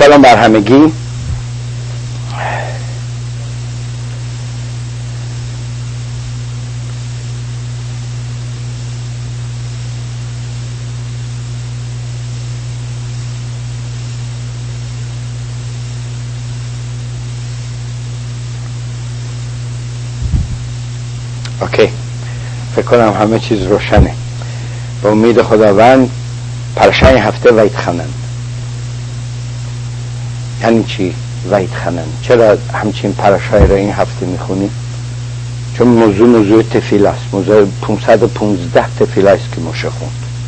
سلام بر همگی. اوکی، فکر کنم همه چیز روشنه. با امید خداوند پرشای هفته ویتخنن. یعنی چی ویتخنن؟ چرا همچین پرشای را این هفته میخونیم؟ چون موضوع تفیل است. موضوع 515 تفیل است که موشه خوند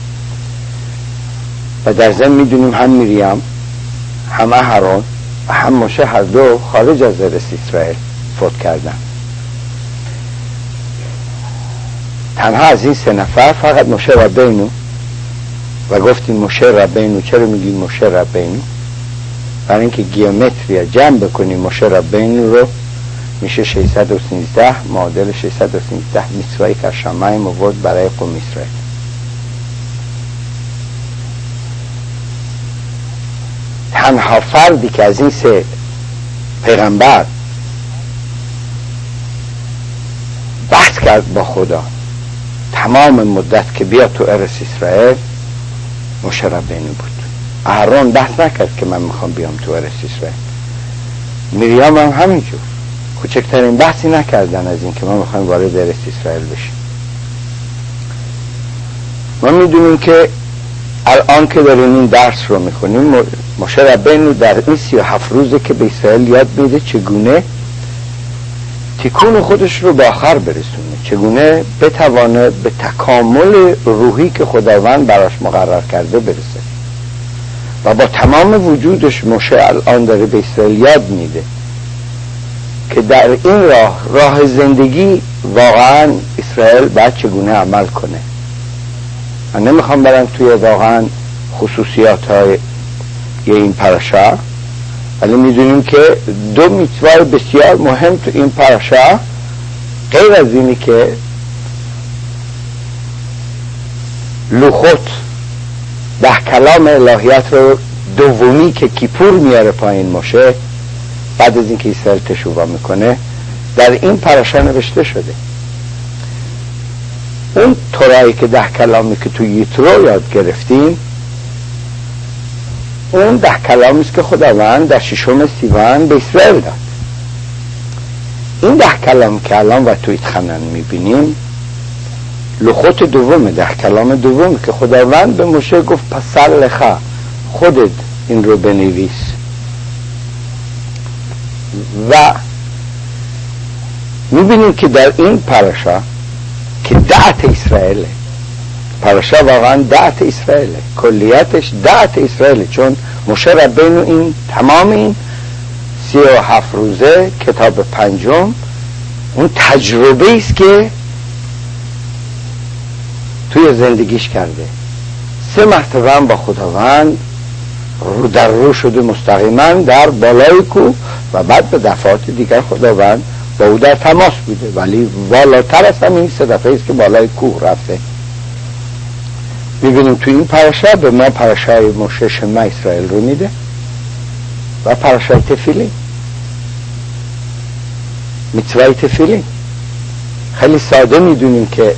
و در ضمن میدونیم هم میریم هم اهرون و هم موشه هر دو خارج از ارث اسرائیل فوت کردن. تنها از این سه نفر فقط موشه ربینو، و گفتیم موشه ربینو. چرا میگیم موشه ربینو؟ برای اینکه گیومتریا جمع بکنیم موشه ربینو رو میشه 613 معادل 613 میتوایی که شمعیم آورد برای قوم اسرائیل. تنها فردی که از این سه پیغمبر بحث کرد با خدا تمام مدت که بیاد تو ارث اسرائیل موشه ربینو بود. اهرون بحث نکرد که من میخوام بیام تو ارث اسرائیل. میریام هم همینجور کوچکترین بحثی نکردن از این که ما میخوایم وارد ارث اسرائیل بشیم. ما میدونیم که الان که داریم این درس رو میخونیم موشه ربینو در این 37 روزه که به اسرائیل یاد میده چگونه تکون خودش رو به آخر برسونه، چگونه بتوانه به تکامل روحی که خداوند براش مقرر کرده برسه. و با تمام وجودش موشه الان داره به اسرائیل یاد میده که در این راه زندگی واقعا اسرائیل باید چگونه عمل کنه. من نمیخوام برم توی واقعا خصوصیات های این پرشا، ولی میدونیم که دو میتوای بسیار مهم تو این پرشا غیر از اینی که لوخوت 10 کلام الهیات رو دومی که کیپور میاره پایین موشه بعد از اینکه اسرائیل تشویق میکنه در این پرشا نوشته شده. اون تورایی که 10 کلامی که تو یترو یاد گرفتیم اون 10 کلامی است که خداوند در 6 سیوان به اسرائیل داد. این 10 کلام که الان و تو ایتخنن میبینیم لوخوت دومه، 10 کلام دوم که خداوند به موشه گفت پسر لخا خودت این رو بنویس. و میبینیم که در این پرشا که دعت اسرائیله، پرشا واقعا دعت اسرائیله، کلیتش دعت اسرائیله، چون موشه ربینو این تمام این 37 روزه کتاب پنجم اون تجربه است که توی زندگیش کرده. 3 مرتبه هم با خداوند رو در رو شده مستقیما در بالای کوه و بعد به دفعات دیگر خداوند با او در تماس بوده، ولی بالاتر از همین 3 دفعه است که بالای کوه رفته. میبینیم توی این پرشا به ما پرشای موشه شما اسرائیل رو میده و پرشای تفیلین، میتوای تفیلین. خیلی ساده میدونیم که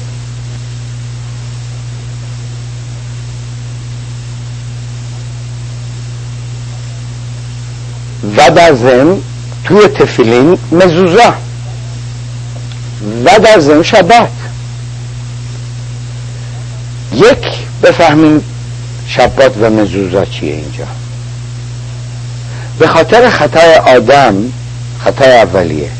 و در ضمن توی تفیلین مزوزه و در ضمن شبات. یک بفهمیم شبات و مزوزه چیه اینجا. به خاطر خطای آدم، خطای اولیه،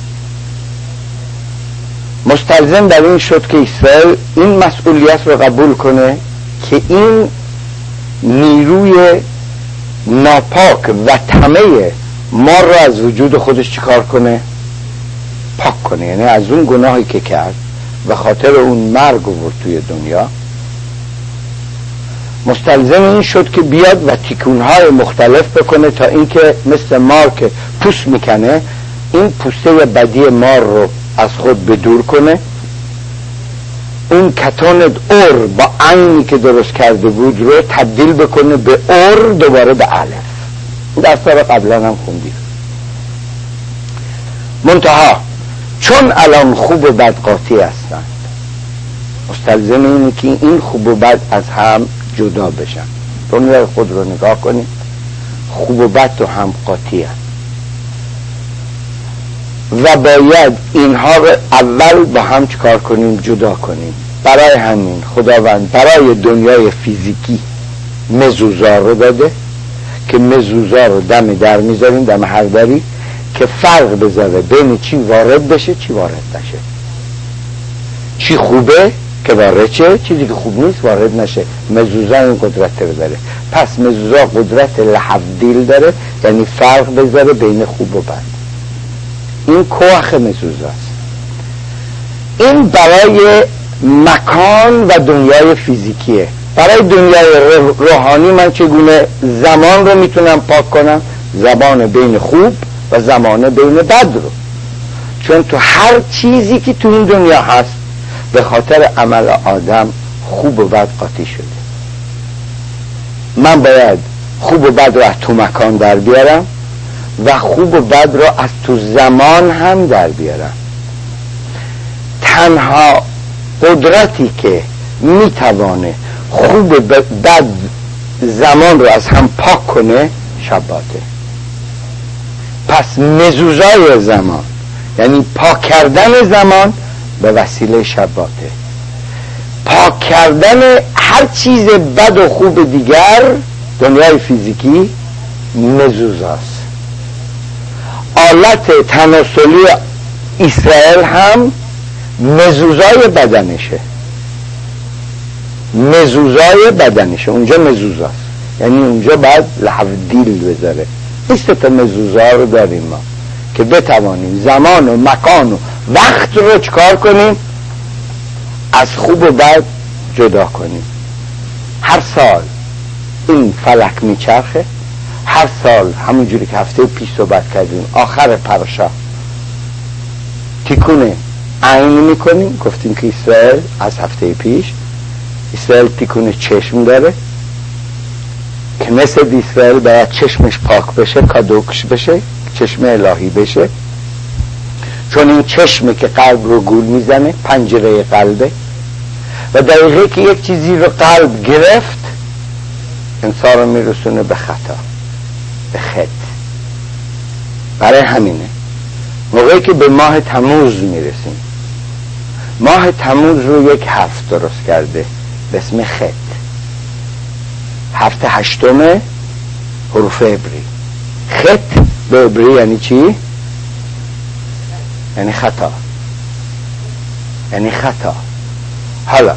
مستلزم در این شد که اسرائیل این مسئولیت رو قبول کنه که این نیروی ناپاک و طمع ما رو از وجود خودش چیکار کنه؟ پاک کنه. یعنی از اون گناهی که کرد و خاطر اون مرگ آورد توی دنیا، مستلزم این شد که بیاد و تکونهای مختلف بکنه تا اینکه مثل مار که پوست میکنه این پوسته بدی مار رو از خود بدور کنه، اون کتان اور با عینی که درست کرده بود رو تبدیل بکنه به اور، دوباره به الف. در سال قبلا هم خوندیم. منتها چون الان خوب و بد قاطی هستند، مستلزم اینه که این خوب و بد از هم جدا بشن. دنیای خود رو نگاه کنید، خوب و بد تو هم قاطی هست و باید اینها رو اول با هم چکار کنیم؟ جدا کنیم. برای همین خداوند برای دنیای فیزیکی مزوزا رو داده که مزوزا رو دم در میذاریم، دم هر دری، که فرق بذاره بین چی وارد بشه چی وارد نشه، چی خوبه که وارد شه، چیزی که خوب نیست وارد نشه. مزوزا این قدرت رو داره. پس مزوزا قدرت لحظدیل داره، یعنی فرق بذاره بین خوب و بد. این کوخ مزوزاست. این برای مکان و دنیای فیزیکیه. برای دنیای روحانی من چگونه زمان رو میتونم پاک کنم؟ زمان بین خوب و زمان بین بد رو. چون تو هر چیزی که تو این دنیا هست به خاطر عمل آدم خوب و بد قاطی شده. من باید خوب و بد رو از تو مکان در بیارم و خوب و بد رو از تو زمان هم در بیارم. تنها قدرتی که میتوانه خوب و بد زمان رو از هم پاک کنه شباته. پس مزوزای زمان یعنی پاک کردن زمان به وسیله شباته. پاک کردن هر چیز بد و خوب دیگر دنیای فیزیکی مزوزاست. آلت تناسلی اسرائیل هم مزوزای بدنشه. مزوزای بدنشه اونجا مزوزاست، یعنی اونجا باید لحظدیل بذاره. این سه تا مزوزا رو داریم ما که بتوانیم زمان و مکان و وقت رو چکار کنیم؟ از خوب و بد جدا کنیم. هر سال این فلک میچرخه، هر سال همونجوری که هفته پیش صحبت کردیم آخر پرشا تیکونه عین میکنیم. گفتیم که اسرائیل از هفته پیش اسرائیل تیکونه چشم داره که مثل اسرائیل باید چشمش پاک بشه، کادوکش بشه، چشم الهی بشه. چون این چشمه که قلب رو گول میزنه، پنجره قلبه، و دقیقه که یک چیزی رو قلب گرفت انسان رو میرسونه به خطا، به خط. برای همینه موقعی که به ماه تموز میرسیم، ماه تموز رو یک حرف درست کرده به اسم خط. حرف هشتم حروف عبری. خط به عبری یعنی چی؟ یعنی خطا، یعنی خطا. حالا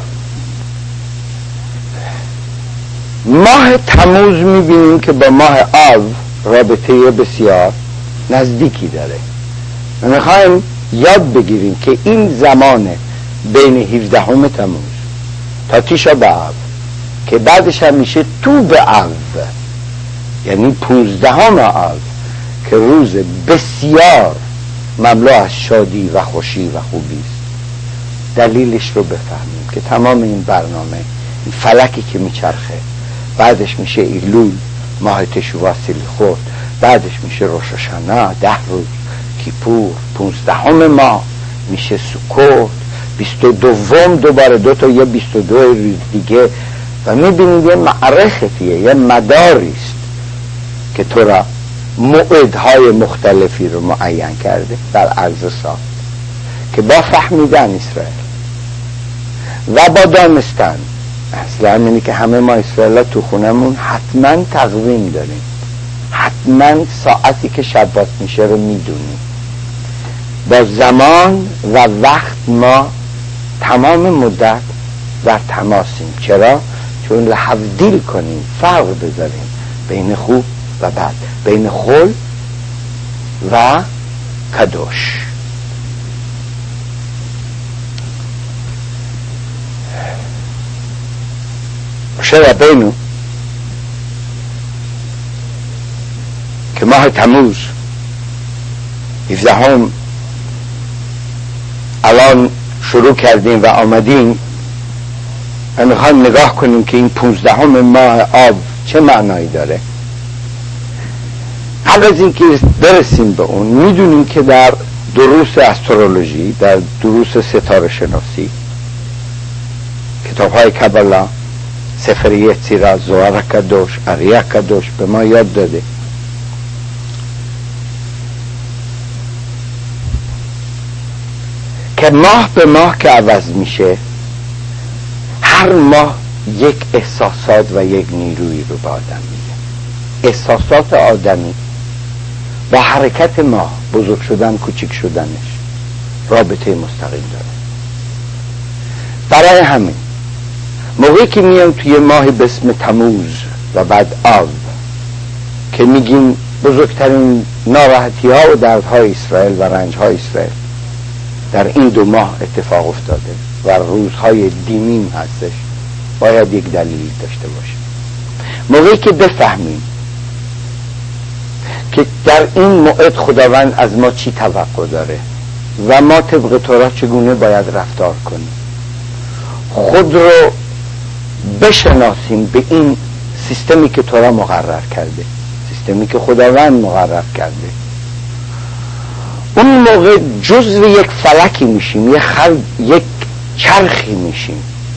ماه تموز میبینیم که با ماه آب رابطه بسیار نزدیکی داره. میخوایم یاد بگیریم که این زمان بین 17 تموز تا تیشا بآب که بعدش هم میشه تو بآب، یعنی 15 آب که روز بسیار مملو از شادی و خوشی و خوبی است. دلیلش رو بفهمیم که تمام این برنامه، این فلکی که میچرخه، بعدش میشه ایلول ماه تشوع سلیخوت، بعدش میشه روش هاشانا 10 روز، کیپور 15 ماه میشه سکوت، 22 دوباره 2 تا یه 22 روز دیگه، و میبینید یه معرختیه، یه مداریست که تو را موعدهای مختلفی رو معین کرده در عرض سال که با فهمیدن اسرائیل و با دانستن. اصلا اینه که همه ما اسرائیل تو خونمون حتما تقویم داریم، حتما ساعتی که شبات میشه رو میدونیم. با زمان و وقت ما تمام مدت در تماسیم. چرا؟ چون لحظدیل کنیم، فرق بذاریم بین خوب و بد، بین خل و کدوش. مشه ربینو که ماه تموز 17 الان شروع کردیم و آمدیم و میخوایم نگاه کنیم که این 15 ماه آب چه معنایی داره. قبل از اینکه برسیم به اون میدونیم که در دروس استرولوژی، در دروس ستاره شناسی، کتاب های کبالا، سفر یتزیرا، زوار کدوش، آریا کدوش به ما یاد داده که ماه به ماه که عوض میشه، هر ماه یک احساسات و یک نیروی رو به آدم میده. احساسات آدمی با حرکت ماه، بزرگ شدن، کوچک شدنش رابطه مستقیم داره. برای همین موقعی که میان توی ماهی به اسم تموز و بعد آب که میگیم بزرگترین ناراحتی ها و دردهای اسرائیل و رنج های اسرائیل در این 2 ماه اتفاق افتاده و روزهای دیمیم هستش، باید یک دلیل داشته باشه. موقعی که بفهمیم که در این موعد خداوند از ما چی توقع داره و ما طبق تورا چگونه باید رفتار کنیم، خود رو بشناسیم به این سیستمی که تورا مقرر کرده، سیستمی که خداوند مقرر کرده، اون موقع جزو یک فلکی میشیم، یک چرخی میشیم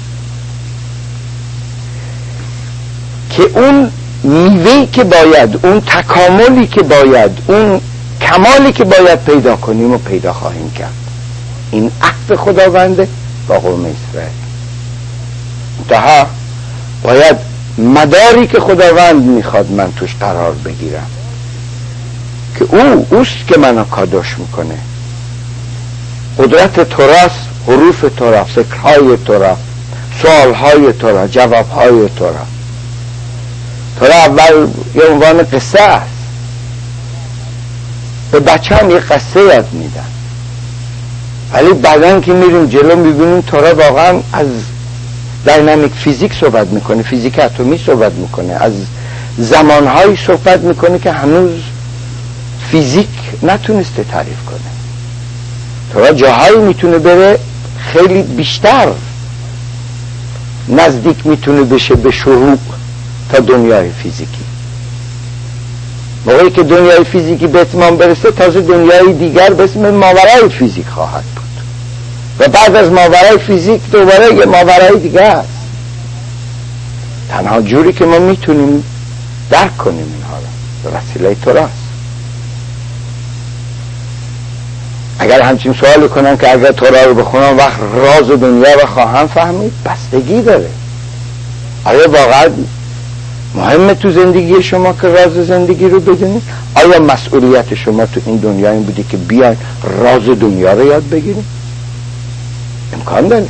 که اون میوهی که باید، اون تکاملی که باید، اون کمالی که باید پیدا کنیم و پیدا خواهیم کرد. این عهد خداونده با قوم اسرائیل. منتها باید مداری که خداوند میخواد من توش قرار بگیرم که اوست که منو کادوش میکنه. قدرت توراست، حروف تورا، فکرهای تورا، سوالهای تورا، جوابهای تورا. تورا اول یه عنوان قصه است، به بچه هم یه قصه یاد میدن، ولی بعدن که میریم جلو میبینیم تورا واقعا از داینامیک فیزیک صحبت میکنه، فیزیک اتمی صحبت میکنه، از زمانهایی صحبت میکنه که هنوز فیزیک نتونسته تعریف کنه. تورا جاهایی میتونه بره خیلی بیشتر نزدیک میتونه بشه به شروع تا دنیای فیزیکی. موقعی که دنیای فیزیکی به اتمام برسه، تازه دنیای دیگر به اسم ماورای فیزیک خواهد بود و بعد از ماورای فیزیک دوباره یه ماورای دیگه است. تنها جوری که ما میتونیم درک کنیم اینها رو به وسیله توراست. اگر همچین سوال کنن که اگر تورا رو بخونم وقت راز دنیا رو خواهم فهمید، بستگی داره. آیا واقعا مهمه تو زندگی شما که راز زندگی رو بدونید؟ آیا مسئولیت شما تو این دنیا این بوده که بیاین راز دنیا رو یاد بگیرید؟ امکان داره،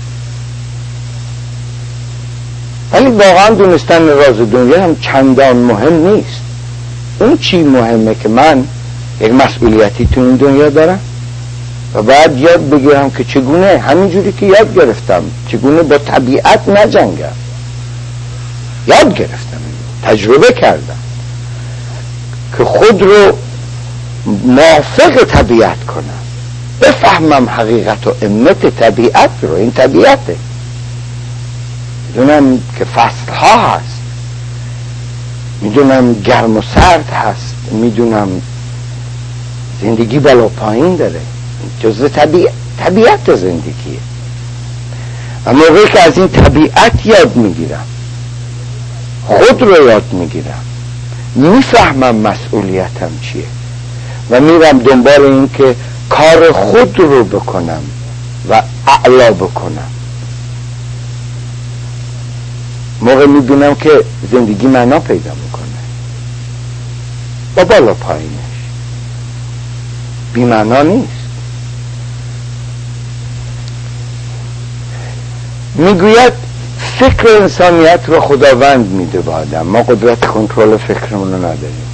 ولی واقعا دونستن راز دنیا هم چندان مهم نیست. اون چی مهمه که من یک مسئولیتی تو این دنیا دارم و باید یاد بگیرم که چگونه، همینجوری که یاد گرفتم چگونه با طبیعت نجنگم. یاد گرفتم، تجربه کردم که خود رو موافق طبیعت کنم، بفهمم حقیقت و امت طبیعت رو. این طبیعته، میدونم که فصل ها هست، میدونم گرم و سرد هست، میدونم زندگی بالا پایین داره، جزء طبیعت زندگیه. و موقعی که از این طبیعت یاد میگیرم، خود رو یاد میگیرم، میفهمم مسئولیتم چیه و میرم دنبال این که کار خود رو بکنم و اعلا بکنم، موقع میبینم که زندگی معنا پیدا میکنه با بالا پایینش، بی معنا نیست. میگوید فکر انسانیت رو خداوند میده به آدم، ما قدرت کنترل فکرمون رو نداریم.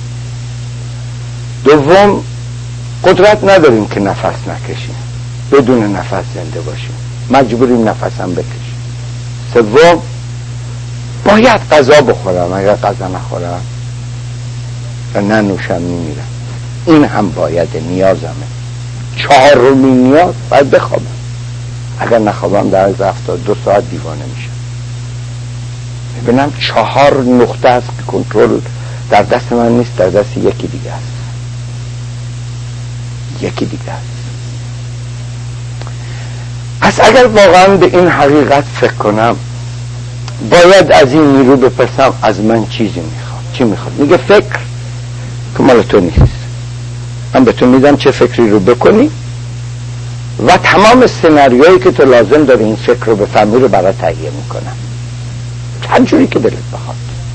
دوم، قدرت نداریم که نفس نکشیم، بدون نفس زنده باشیم، مجبوریم نفس هم بکشیم. سوم، باید غذا بخورم، اگر غذا نخورم و ننوشم میمیرم. این هم باید، نیازمه. چهارمین نیاز، باید بخوابم. اگر نخوابم در از 72 ساعت دیوانه میشم. ببینم 4 نقطه است که کنترل در دست من نیست، در دست یکی دیگه است. یکی دیگه است. پس اگر واقعا به این حقیقت فکر کنم، باید از این نیرو بپرسم از من چیزی میخواد. چی میخواد؟ میگه فکر که مال تو نیست، من به تو میدم چه فکری رو بکنی و تمام سناریویی که تو لازم داری این فکر رو بفهمی رو برای تهیه میکنم، هر جوری که دلت بخواد.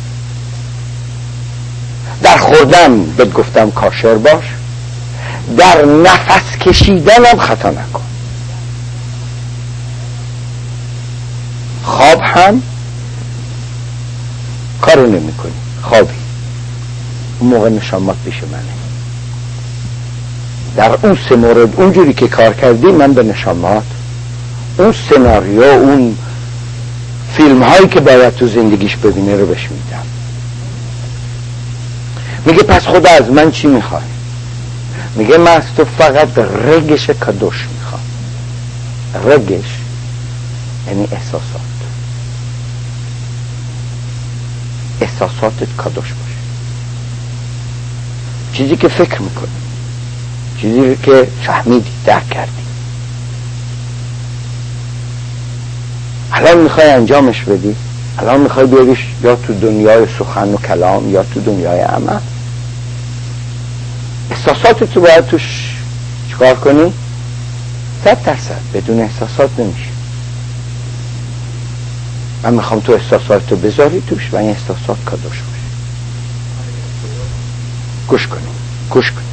در خوردن بهت گفتم کاشر باش، در نفس کشیدنم خطا نکن. خواب هم کارو نمی کنی، خوابی، اون موقع نشامات پیش منه. در اون سه مورد اونجوری که کار کردی، من به نشامات اون سناریو، اون فیلم هایی که باید تو زندگیش ببینه رو بهش میدم. میگه پس خدا از من چی میخواد؟ میگه من از تو فقط رگش کادوش میخوام. رگش یعنی احساساتت کادوش باشه، چیزی که فکر میکنی، چیزی که فهمیدی، درک کردی، الان میخوای انجامش بدی، الان میخوای بیاریش یا تو دنیای سخن و کلام یا تو دنیای عمل. احساسات تو باید توش چیکار کنی؟ 100%. بدون احساسات نمیشه. من میخوام تو احساسات رو بذاری توش و این احساسات کادوش باشه. گوش کنی.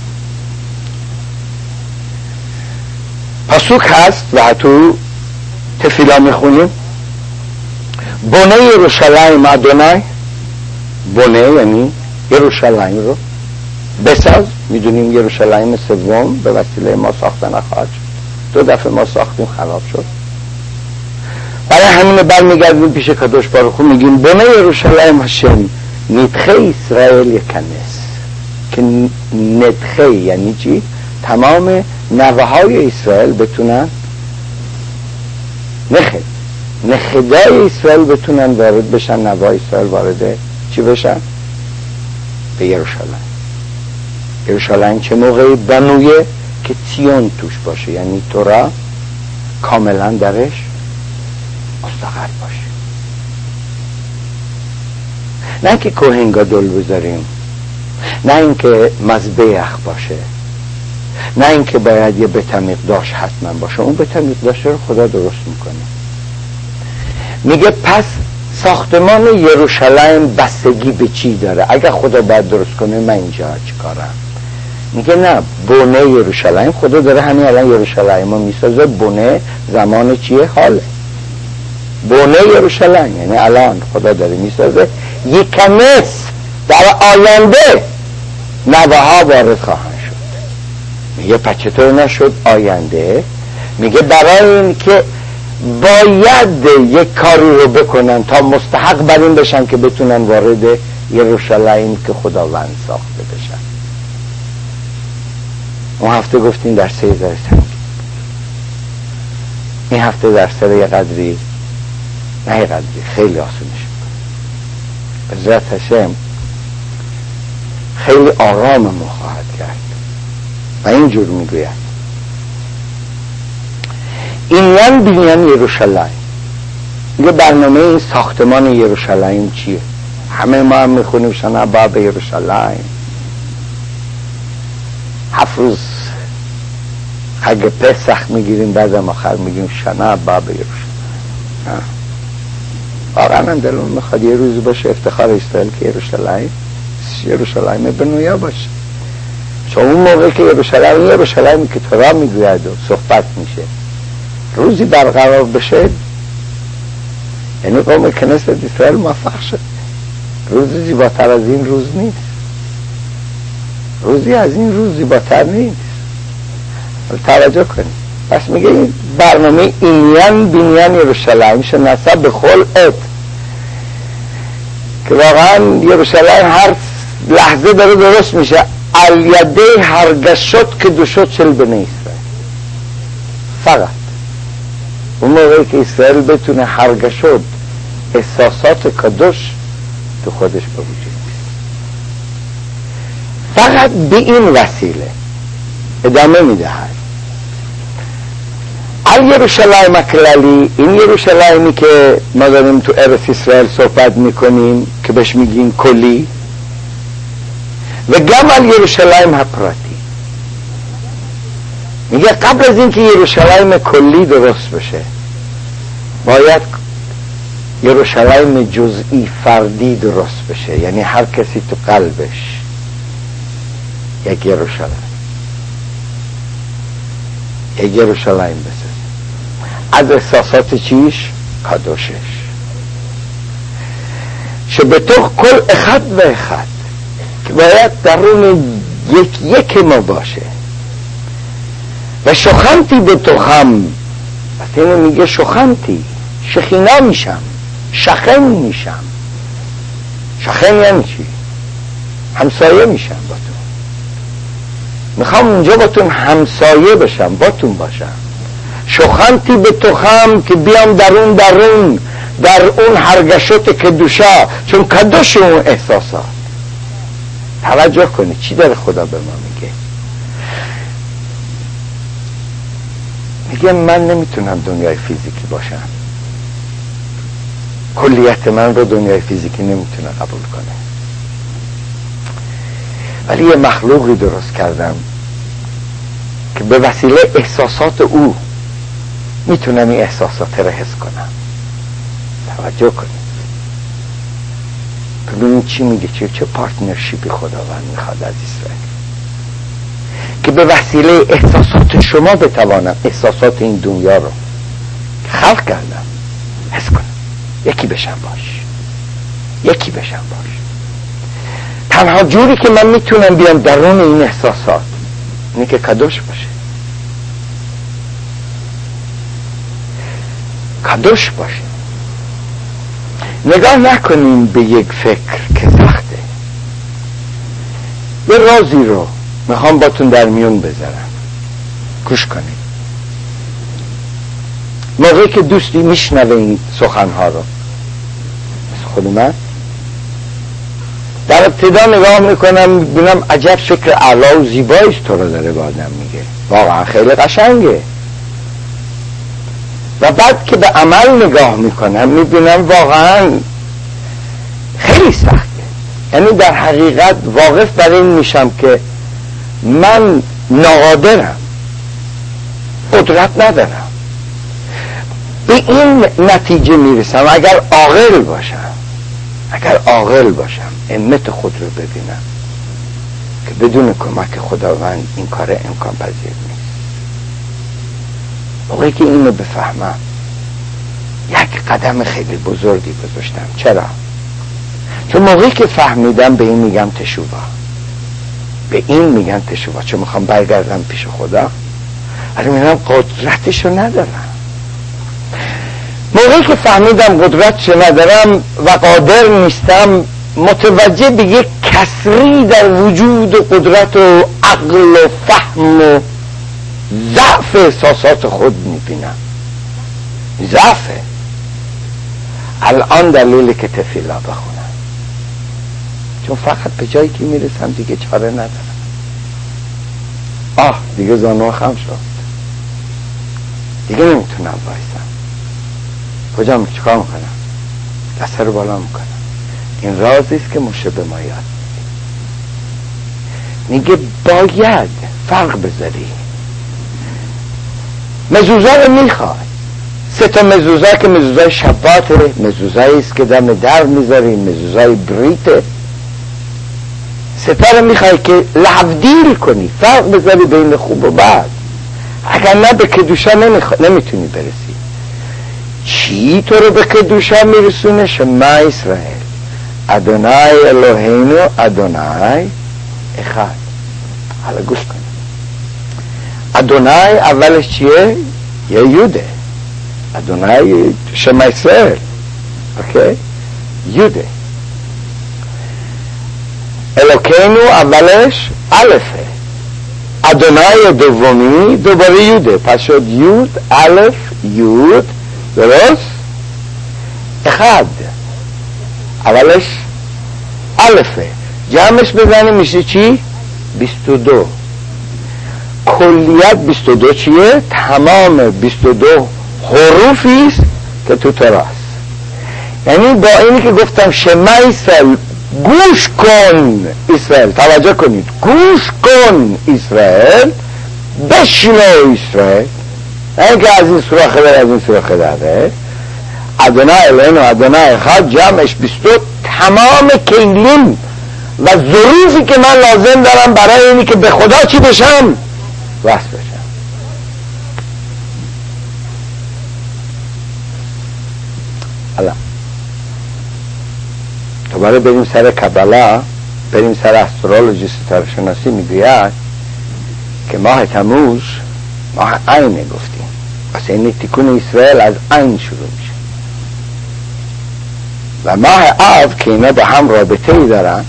پاسوک هست و تو تفیلا میخونیم: بنه یروشلایم ادونای. بنه یعنی یروشلایم رو بساز. میدونیم یروشلایم سوم به وسیله ما ساخته نخواهد شد. 2 دفعه ما ساختیم خراب شد. برای همین برمیگردیم پیش کادوش باروخو، میگیم بنه یروشلایم هشم ندخه اسرائیل یکنس. که ندخه یعنی چی؟ تمام نوه های اسرائیل بتونن، نخدای اسرائیل بتونن وارد بشن. نوه اسرائیل وارد چی بشن؟ به یروشلایم. یروشلایم چه موقعی بنویه؟ که تیون توش باشه، یعنی تورا کاملا درش مستقر باشه. نه که کوهن گادول بذاریم، نه اینکه مذبح باشه، نه اینکه باید یه بیت مقدس حتما باشه. اون بیت مقدس رو خدا درست میکنه. میگه پس ساختمان یروشلایم بستگی به چی داره؟ اگر خدا باید درست کنه، من اینجا چیکارم؟ میگه نه، بنه یروشلایم، خدا داره همین الان یروشلایم رو میسازه. بنه زمان چیه؟ حاله. بنه یروشلایم یعنی الان خدا داره میسازه. یکنس در آینده نوه ها وارد خواهند شد. میگه پس چطور نشد آینده؟ میگه برای این که باید یک کاری رو بکنن تا مستحق بر این بشن که بتونن وارد یروشلایم که خداوند ساخته بشن. اون هفته گفتیم در 3000 سنگ، این هفته در سر یه قدری، نه یه قدری، خیلی آسونش میکنه. عزت هشم خیلی آرام ما خواهد کرد و اینجور میگوید: اینیان بینیان یروشلایم. یه برنامه این ساختمان یروشلایم چیه؟ همه ما هم میخونیم شنا باب یروشلایم. 7 روز خگ پسخ میگیریم، بعدم آخر میگیم شنا باب یروشلایم. واقعا دلون میخواد یه روز باشه افتخار اسرائیل که یروشلایم بنویا باشه. چون اون موقع که یروشلایم که تورا میگوید و صحبت میشه روزی برقرار بشه، یعنی قوم کنیست اسرائیل موفق شد. روزی زیباتر از این روز نیست، روزی از این روز زیباتر نیست. توجه کنید. پس میگه این برنامه اینیان بینیان یروشلایم شناسا به خلقت، که واقعا یروشلایم هر لحظه داره درست میشه. الیده هرگشت که دوشت چل بنی اسرائیل. فقط اون موقعی که اسرائیل بتونه هرگشت احساسات کدوش تو خودش به وجود بیاره. فقط به این وسیله ادامه میدهد. یروشلایم کلالی، این یروشلایمی که ما داریم تو ارث اسرائیل صحبت میکنیم که بهش میگیم کلی، و گم یروشلایم هپراتی. میگه قبل از اینکه یروشلایم کلی درست بشه باید یروشلایم جزئی فردی درست بشه، یعنی هر کسی تو قلبش یک یروشلایم بسازه از احساسات چیش؟ کادوشش. שבתוך כל אחד ואחד که باید درون یک ما باشه. و شخنتی בתוכם، وقتی میگه شخنتی، شخینا میشم، شخن میشم. شخن یعنی چی؟ همسایه میشم با تو. میخوام اونجا با تون همسایه بشم، با تون باشم. شخنتی בתוכם که بیام درون در اون هرگشت کدوشا، چون کدوش اون احساسات. توجه کنید چی داره خدا به ما میگه. میگه من نمیتونم دنیای فیزیکی باشم، کلیت من رو دنیای فیزیکی نمیتونه قبول کنه، ولی یه مخلوقی درست کردم که به وسیله احساسات او میتونم این احساسات رو حس کنم. توجه کنید ببینید چی میگه، چه پارتنرشیپی خداوند میخواد از اسرائیل، که به وسیله احساسات شما بتوانم احساسات این دنیا رو خلق کردم حس کنم، یکی بشم باش. تنها جوری که من میتونم بیام درون این احساسات اینه که کدوش باشه. نگاه نکنیم به یک فکر که سخته. یه رازی رو میخوام باتون در میون بذارم، گوش کنید. موقعی که دوستی میشنوه این سخنها رو، مثل خود من، در ابتدا نگاه میکنم ببینم عجب فکر اعلی و زیباییست تو رو داره با آدم میگه، واقعا خیلی قشنگه. و بعد که به عمل نگاه میکنم میبینم واقعا خیلی سخته. یعنی در حقیقت واقف بر این میشم که من ناقادرم، قدرت ندارم. به این نتیجه میرسم اگر عاقل باشم همت خود رو ببینم که بدون کمک خداوند این کار امکان پذیر نیست. موقعی که اینو بفهمم یک قدم خیلی بزرگی گذاشتم. چرا؟ چون موقعی که فهمیدم به این میگم تشوبا، چون میخوام برگردم پیش خدا، ولی میگم قدرتشو ندارم. موقعی که فهمیدم قدرتشو ندارم و قادر نیستم، متوجه به یک کسری در وجود و قدرت و عقل و فهم و ضعف احساسات خود میبینم. ضعفه. الان دلیلی که تفیلا بخونم، چون فقط به جایی که میرسم دیگه چاره ندارم. دیگه زانو خم شد، دیگه نمیتونم وایسم. کجا چیکار میکنم؟ دست رو بالا میکنم. این رازیست که موشه به ما یاد میگه باید فرق بذاری. مزوزه رو میخوای، 3 مزوزه که مزوزه شباته، مزوزه است که دم در میذاری، مزوزه بریته. 3 رو میخوای که لحظدیل کنی، فرق بذاری بین خوب و بد. اگر نه به کدوشا نمیتونی برسی. چی تو رو به کدوشا میرسونه؟ شما اسرائیل ادونای الوهینو ادونای اخاد. حالا گوش کن. ادونای اولش چیه؟ یه یوده. ادونای شما اسرائیل، اوکی؟ یوده. الوکینو اولش الفه. ادونای دومی دوباره یوده، پس شد یود الف یود، درست؟ اخاد اولش الفه، جمعش بزنی میشه چی؟ 22 کلیت 22 چیه؟ تمام 22 حروفی است که تو تراست. یعنی با اینی که گفتم شما اسرائیل، گوش کن اسرائیل، توجه کنید، گوش کن اسرائیل، بشنو اسرائیل، این که از این سوراخه در از این سوراخه داره، ادونای الهیנו ادونای احد، جمعش 22 تمام کلیم و ظروفی که من لازم دارم برای اینی که به خدا چی بشم؟ وصل بشم. حالا دوباره بریم سر کبالا، بریم سر استرولوژی، ستاره شناسی. میگوید که ماه تموز ماه عینه، گفتیم واسه این تکون اسرائیل از عین شروع میشه و ماه آب که اینا با هم رابطه ای دارن،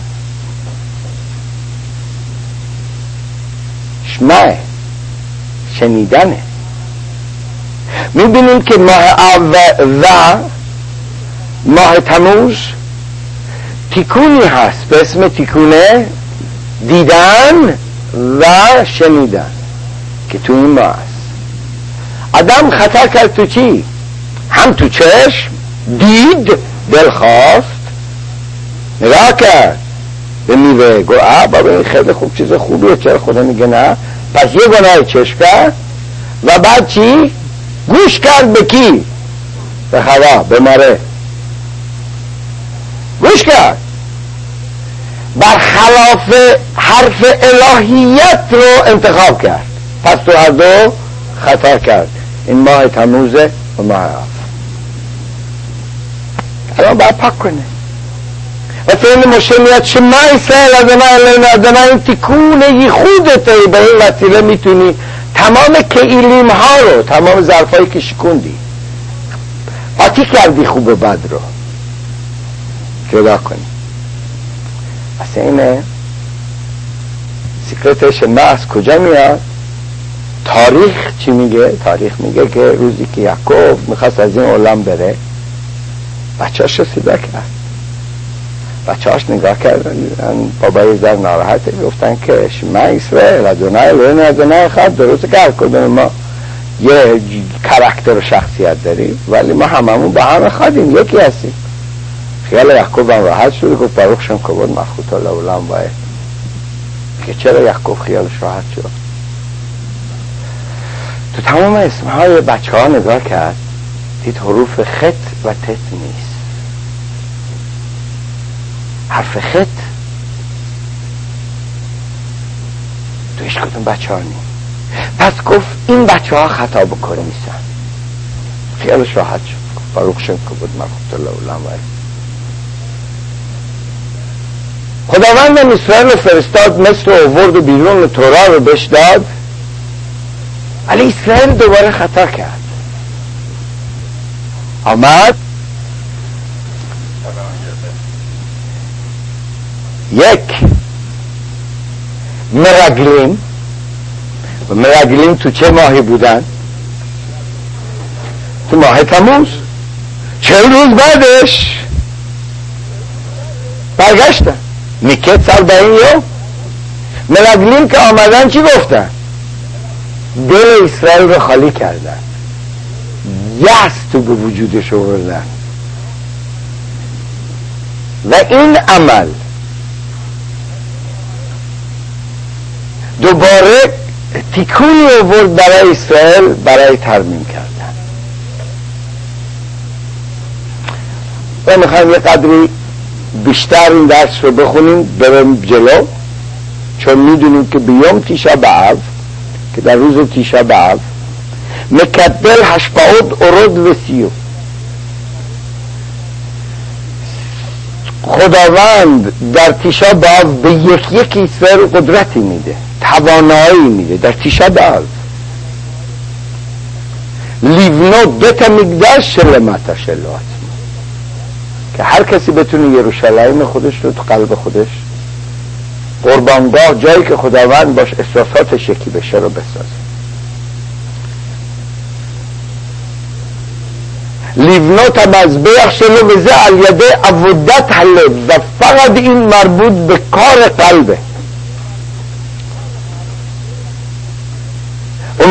شمع شنیدنه. میبینیم که ماه آب و ماه تموز تکونی هست به اسم تکونه دیدن و شنیدن که تو این ماه هست. آدم خطا کرد تو چی؟ هم تو چشم دید، دل خواست، نگاه کرد به میوه، گو بابا این خیلی خوب، چیز خوبیه، چرا خدا میگه نه؟ پس یه گناه چشم کرد و بعد چی؟ گوش کرد به کی؟ به هوا، به مره گوش کرد، برخلاف حرف الهیت رو انتخاب کرد. پس تو هر دو خطا کرد. این ماه تموزه و ماه آب. الان باید پاک کنه و فعل مشمیت شما اسرائیل ادونای این تکونه خودت به این وسیله میتونی تمام کئیلیم ها رو، تمام ظرفایی که شکوندی پاکی کردی، خوب و بد رو جدا کنی. اصلا اینه سیکرتش ما از کجا میاد؟ تاریخ چی میگه؟ تاریخ میگه که روزی که یعقوب میخواست از این عالم بره، بچه‌اش رو صدا کرد، بچه‌اش نگاه کردن، بابای زر ناراحته، گفتن که شما اسرائیل ادونای الهیנו ادونای احد، درسته که هر کدوم ما یه کاراکتر و شخصیت داریم ولی ما هممون با هم احدیم، یکی هستیم. خیال یعقوب هم راحت شد، گفت باروک شم کبود ملکوت العالم باید. که چرا یعقوب خیالش راحت شد؟ تو تمام اسمهای بچه ها نگاه کرد، دید حروف خط و تت نیست. حرف خط تو هیچ کدوم بچه ها نیست. پس گفت این بچه ها خطا بکنی نیستن. خیالش راحت شد، گفت باروک شم کبود ملکوت العالم باید. خداوند اسرائیل فرستاد، مثل آورد و بیرون تورا رو بهش داد، ولی اسرائیل دوباره خطا کرد. آمد یک مراگلیم، و مراگلیم تو چه ماهی بودن؟ تو ماه تموز. 40 روز بعدش برگشتن میکت سال به این یو. مراگلیم که آمدن چی گفتن؟ دل اسرائیل رو خالی کردن، یأس تو به وجودش آوردن و این عمل دوباره تکونی آورد برای اسرائیل برای ترمیم کردن. و میخوایم یه قدری بیشتر این درس رو بخونیم بریم جلو، چون میدونیم که بیوم تیشا بآب، که در روز تیشا بآب مکبل هشباعود ارود و سیو، خداوند در تیشا بآب به یک اسرائیل قدرتی میده، توانایی میده. در تیشا بآب لیونو بیت مقدس شلمتا شلوات، که هر کسی بتونه یروشلایم خودش رو تو قلب خودش، قربانگاه، جایی که خداوند باش احساساتش یکی بشه رو بسازه. لیونوت مذبح شلو بزه الیده عبودت حلب، و فقط این مربوط به کار قلبه.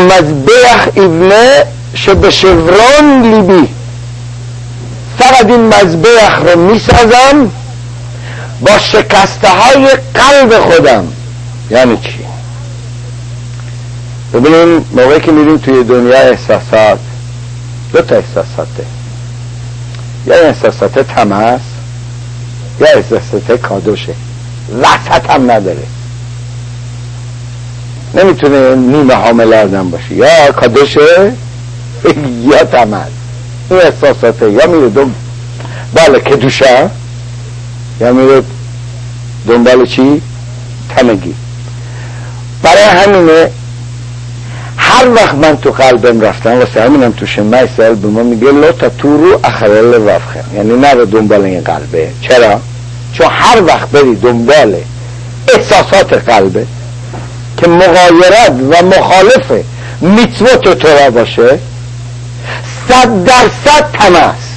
مذبح ابنه شبشورون لیبی، فقط این مذبح رو میسازم با شکسته های قلب خودم. یعنی چی؟ ببینیم موقعی که میریم توی دنیا احساسات، دو تا احساساته، یا احساسات طمع یا احساسات کادوشه، وسط هم نداره، نمیتونه نیمه حامل آدم باشه، یا کادوشه یا طمع. این احساساته یا میره دنبال کدوشه یا میره دنبال چی؟ طمعگی. برای همینه هر وقت من تو قلبم رفتم، واسه همینم تو شمع سال به ما میگه لا تطورو اخرال وفخم، یعنی نرو دنبال این قلبه. چرا؟ چون هر وقت بری دنبال احساسات قلبه که مغایرت و مخالف میتوت و تورا باشه، 100% طمع است،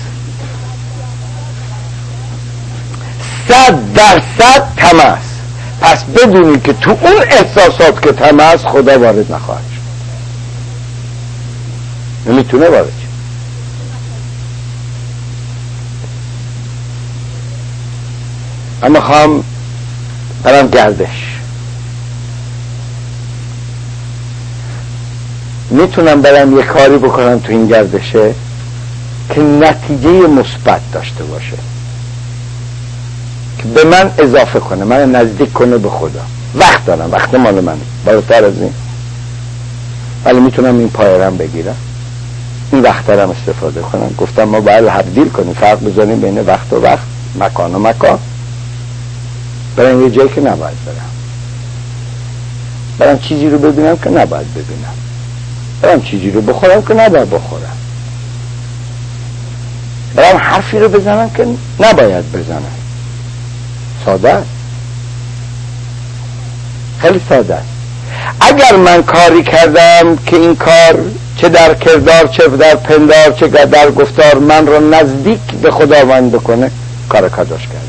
100% طمع است. پس بدونی که تو اون احساسات که طمع است خدا وارد نخواهد شد، نمیتونه وارد شد. اما خواهم برم گردش، میتونم برم یه کاری بکنم تو این گردشه که نتیجه مثبت داشته باشه، که به من اضافه کنه، من نزدیک کنه به خدا. وقت دارم، وقت مال منه بالاتر از این، ولی میتونم این پایرم بگیرم، این وقت دارم استفاده کنم. گفتم ما باید تبدیل کنیم، فرق بذاریم بین وقت و وقت، مکان و مکان. برم یه جایی که نباید برم چیزی رو ببینم که نباید ببینم، برم چیزی رو بخورم که نباید بخورم، برم حرفی رو بزنم که نباید بزنم. ساده است، خیلی ساده است. اگر من کاری کردم که این کار چه در کردار چه در پندار چه در گفتار من رو نزدیک به خداوند بکنه، کار کادوش کردم.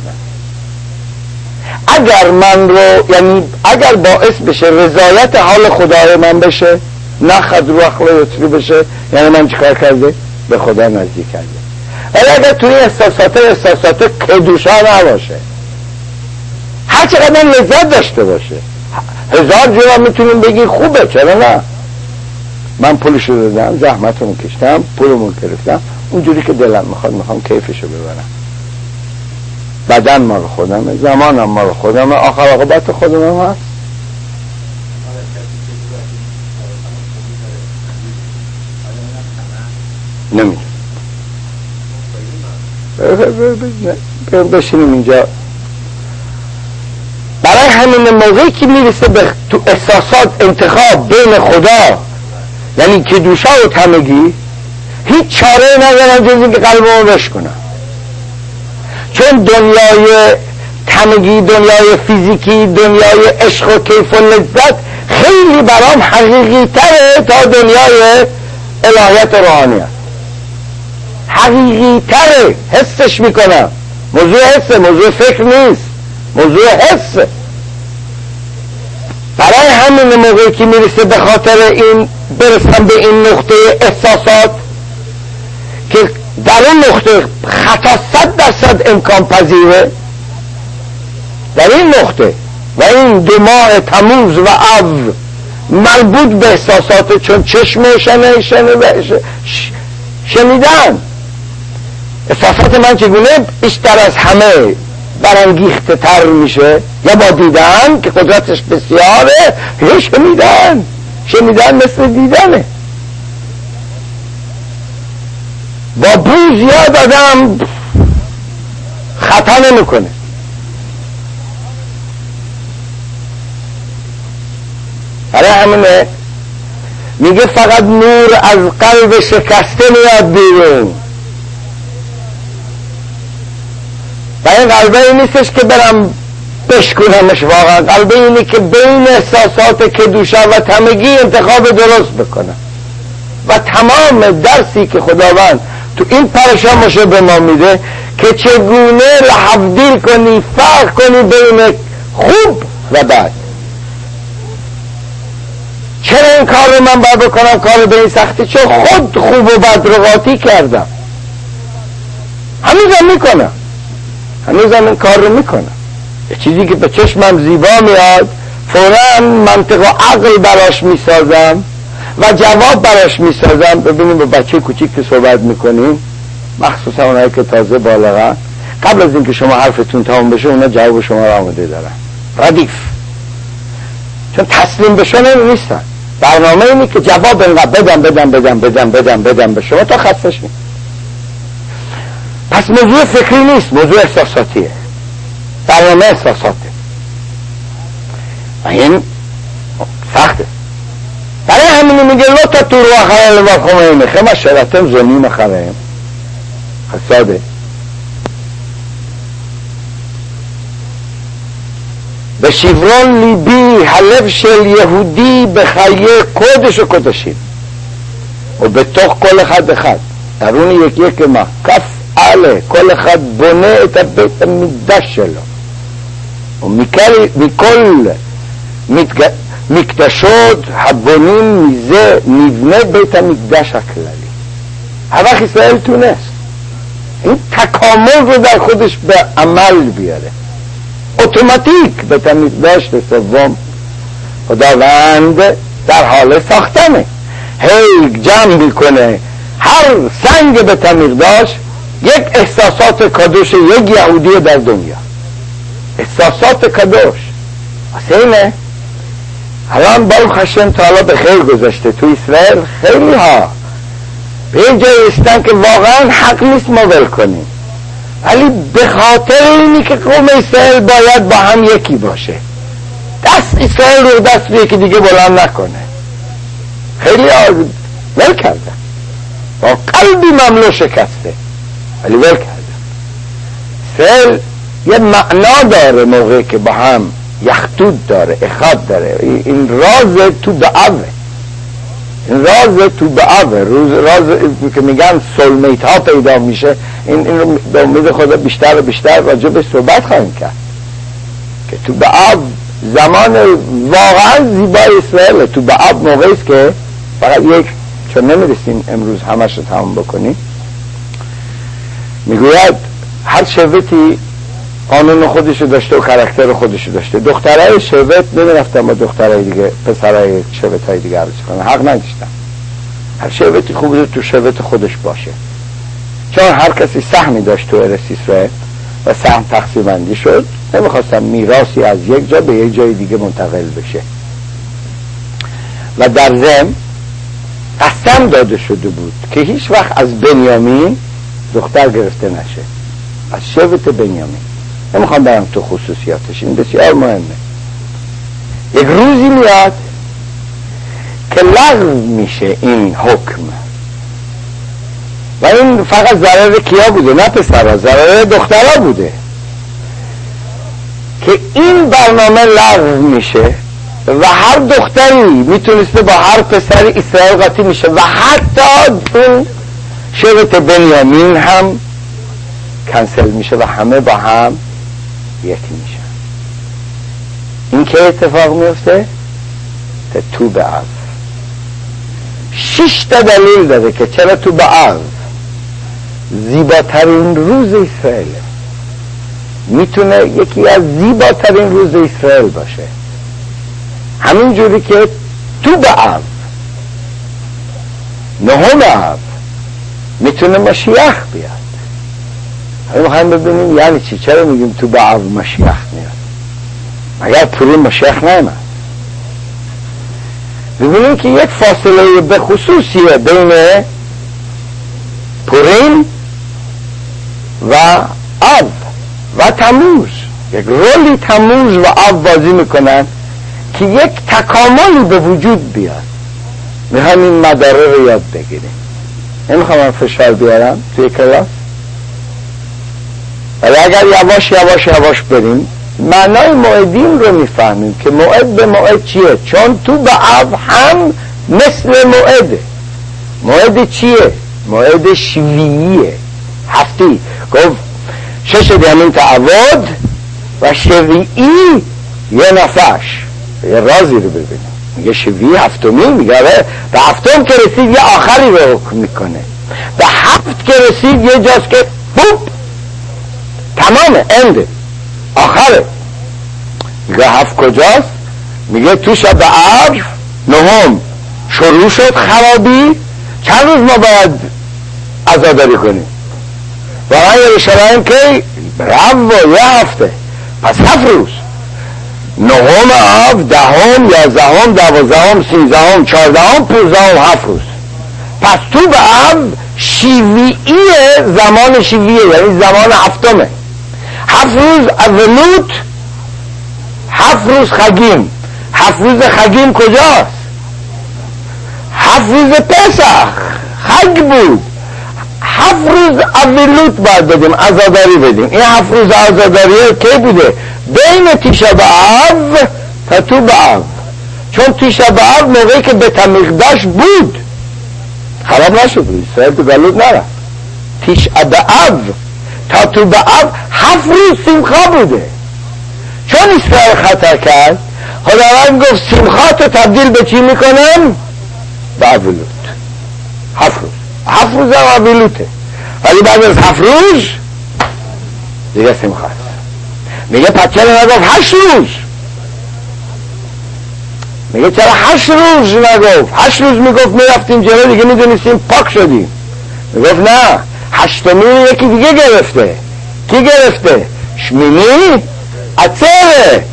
اگر من رو، یعنی اگر باعث بشه رضایت حال خدای من بشه، نه خد رو اخلا یطری بشه، یعنی من چیکار کرده؟ به خدا نزدیک کرده. ولی اگر توی احساسات کدوشا نباشه، هر چقدر لذت داشته باشه، 1000 جور میتونیم بگی خوبه، چرا نه؟ من پولشو دادم، زحمتمو کشتم، پولمو گرفتم، اونجوری که دلم میخوام کیفشو ببرم. بدن مال خودمه، زمانم مال خودمه، آخر عاقبت خودمه هست. نمیدونم، بشینیم اینجا. برای همین موقعی که میرسه به تو احساسات انتخاب بین خدا، یعنی که دوشا و طمعگی، هیچ چاره ندارم جز اینکه قلبمو بشکنم. چون دنیای طمعگی، دنیای فیزیکی، دنیای عشق و کیف و لذت خیلی برام حقیقی تره تا دنیای الهیت روحانیت. حقیقی تره، حسش میکنم. موضوع حسه، موضوع فکر نیست، موضوع حسه. برای همین موقعی که میرسه به خاطر این برسم به این نقطه احساسات که در اون نقطه خطا 100% امکان پذیره، در این نقطه و این 2 ماه تموز و او مربوط به احساسات، چون چشم شنیدن احساسات من چگونه بیشتر از همه برانگیخته تر میشه، یا با دیدن که قدرتش بسیاره، یا شنیدن مثل دیدنه. با بو زیاد آدم خطا نمیکنه. برای همینه میگه فقط نور از قلب شکسته میاد بیرون. و این قلبه این نیستش که برم بشکنمش، واقعا قلبه اینه که بین احساسات کدوشا و طمعگی انتخاب درست بکنم. و تمام درسی که خداوند تو این پرشامشو به ما میده که چگونه تبدیل کنی، فرق کنی بین خوب و بد. چرا این کار رو من باید بکنم، کار به این سختی؟ چون خود خوب و بد رو قاطی کردم. هنوزم میکنم، هنوزم این کار رو میکنم. یه چیزی که به چشمم زیبا میاد فوراً منطق و عقل براش میسازم و جواب براش میسازم. ببینیم با بچه کوچیک که صحبت میکنیم، مخصوصا اونایی که تازه بالغن، قبل از اینکه شما حرفتون تمام بشه اونا جواب شما رو آماده دارن، ردیف، چون تسلیم به شما نیستن. برنامه اینه که جواب اینقدر بدم به شما تا خسته شید. پس موضوع فکری نیست، موضوع احساساتیه، برنامه احساساته و این سخته. برای همینی میگه لا تطور و خلال و خمینه خمه شرطم زمین خرم حساده. به شیورون لیبی حلف شل یهودی به خیه کودش و کدشین و به توخ کل خد خد درونی یکی که ما کف عله کل خد بونه ات بیت مقدس شلو و میکل مقدشود habbonim میزه نبنه بیت مقدس اکلالی. هر اسرائیل تونست این تکامل رو در خودش به عمل بیاره، اتوماتیک بیت مقدس سوم خداوند در حال ساختنه، هی جمع میکنه هر سنگ بیت مقدس یک احساسات کادوش یک یهودی در دنیا، احساسات کادوش. اینه الان باید خشم تا حالا به خیر گذاشته تو اسرائیل خیلی ها به این جای رسیدن که واقعا حق نیست ما ول کنیم، ولی به خاطر اینی که قوم اسرائیل باید با هم یکی باشه، دست اسرائیل رو دست به یکی دیگه بلند نکنه. خیلی ها ول کردن با قلبی مملو شکسته، ولی ول کردن. اسرائیل یه معنا داره موقعی که با هم یختود داره، اخاد داره. این راز تو به عوه، این راز تو به عوه، راز که میگن سولمیت ها پیدا میشه. این رو به امید خدا بیشتر و بیشتر راجع به صحبت خواهیم کرد که تو به عوه زمان واقعا زیبای اسرائیل. تو به عوه موقعی است که فقط یک، چون نمیرسیم امروز همش رو تمام بکنیم، میگوید هر شبتی قانون خودشو داشته و کاراکتر خودشو داشته. دخترای شبت نمیرفتن با دخترای دیگه، پسرای شبت های دیگه عرض کنن، حق نداشتن. هر شبتی خوبه تو شبت خودش باشه، چون هر کسی سهمی داشت تو ارث اسرائیل و سهم تقسیم بندی شد، نمیخواستن میراثی از یک جا به یک جای دیگه منتقل بشه. و در ضمن قسم داده شده بود که هیچ وقت از بنیامین دختر گرفته نشه، از شبت بنیامین. نمیخوام برم تو خصوصیاتش، این بسیار مهمه. یک روزی میاد که لغو میشه این حکم و این فقط ضرر کیا بوده؟ نه پسرها، ضرر دخترها بوده که این برنامه لغو میشه و هر دختری میتونسته با هر پسر اسرائیل قاطی میشه و حتی اون شبت بنیامین هم کنسل میشه و همه با هم یکی میشن. این که اتفاق میفته تو به عرض 6 دلیل داره که چرا تو به عرض زیباترین روز اسرائیل میتونه یکی از زیباترین روز اسرائیل باشه. همین جوری که تو به عرض 9 عرض میتونه مشیخ بیاد. همین میخوایم ببینیم یعنی چی، چرا میگیم تو به عرض مشیخ میاد مگر پوریم مشیخ نیامد؟ ببینیم که یک فاصله به خصوصیه بین پوریم و آب و تموز. یک رولی تموز و آب بازی میکنن که یک تکاملی به وجود بیاد. میخوایم این مداره رو یاد بگیریم. نمیخوام فشار بیارم توی کلاس، ولی اگر یواش بریم معنای موعدین رو میفهمیم که موعد به موعد چیه. چون تو به عرض هم مثل موعده. موعد چیه؟ موعد شوییه، هفتی. گفت 6 یمین تعود و شویی یه نفش. یه رازی رو ببینیم میگه شوی هفتمی، میگه به هفتم که رسید یه آخری رو حکم میکنه، به هفت که رسید یه جاست که بوب تمامه، انده، آخره. میگه هفت کجاست؟ میگه تو شب ابر نهم شروع شد خرابی، چند روز ما باید عزاداری کنیم؟ برای یروشلایم که برو یه هفته، پس 7 روز، 9 آب، 10، 11، 12، 13، 14، 15، 7 روز. پس تو به اب شیوییه، زمان شیویه، یعنی زمان هفتمه. 7 روز اولوت، 7 روز خگیم. 7 روز خگیم کجاست؟ 7 روز پسخ خگ بود. 7 روز اولوت باید بدیم، عزاداری بدیم. این 7 روز عزاداری کی بوده؟ بین تیشه بآب تا تو بآب، چون تیشه بآب موقعی که بیت المقدس بود خراب نشد، اسرائیل تو گلوت نرفت. تیشه بآب تا تو بآب 7 روز سیمخا بوده. چون اسرائیل خطا کرد، خداوند گفت سیمخا تو تبدیل به چی میکنم؟ به اولوت. 7 روز، 7 روز هم اولوته، ولی بعد از 7 روز دیگه سیمخا است. میگه پس چرا نگفت 8 روز؟ میگه چرا 8 روز نگفت؟ 8 روز میگفت میرفتیم جلو دیگه میدونستیم پاک شدیم. میگفت نه، 8می یکی دیگه گرفته. کی گرفته؟ شمینی عطرت.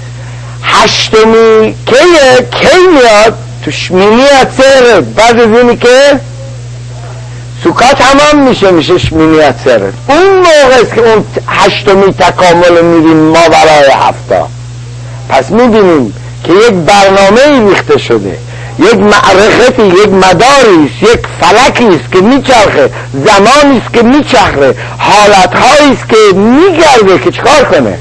8می کی میاد؟ تو شمینی عطرت. بعد از اینی که سوکات تمام میشه شمینی عطرت. اون موقع است که اون 8می تکامل میریم ما برای هفته. پس میبینیم که یک برنامه ریخته شده، یک معرختی، یک مداری است، یک فلکی است که میچرخه، زمانی است که میچرخه، حالتهایی است که میگرده که چکار کنه،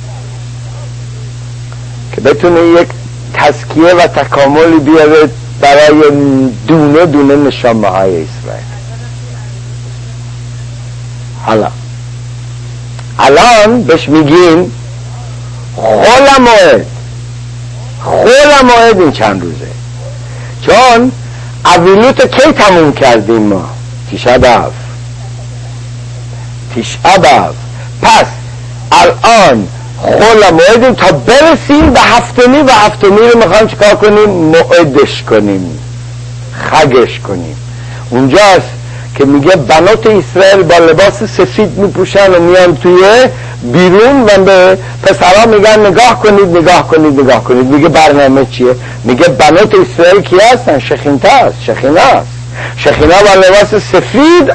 که بتونه یک تزکیه و تکاملی بیاره برای دونه دونه نشانه های اسرائیل. الان بهش میگیم خول موعد. خول موعد این چند روزه، چون اولوت کی تموم کردیم ما؟ تیشه بآب. پس الان خول موعدیم تا برسیم به هفتمی، و هفتمی رو میخوایم چکار کنیم؟ موعدش کنیم، خگش کنیم. اونجاست که میگه بنات اسرائیل با لباس سفید میپوشن و میان توی بیرون و به پسرها میگن نگاه کنید. میگه برنامه چیه؟ میگه بنات اسرائیل کی هستن؟ شخینه است. شخینه با لباس سفید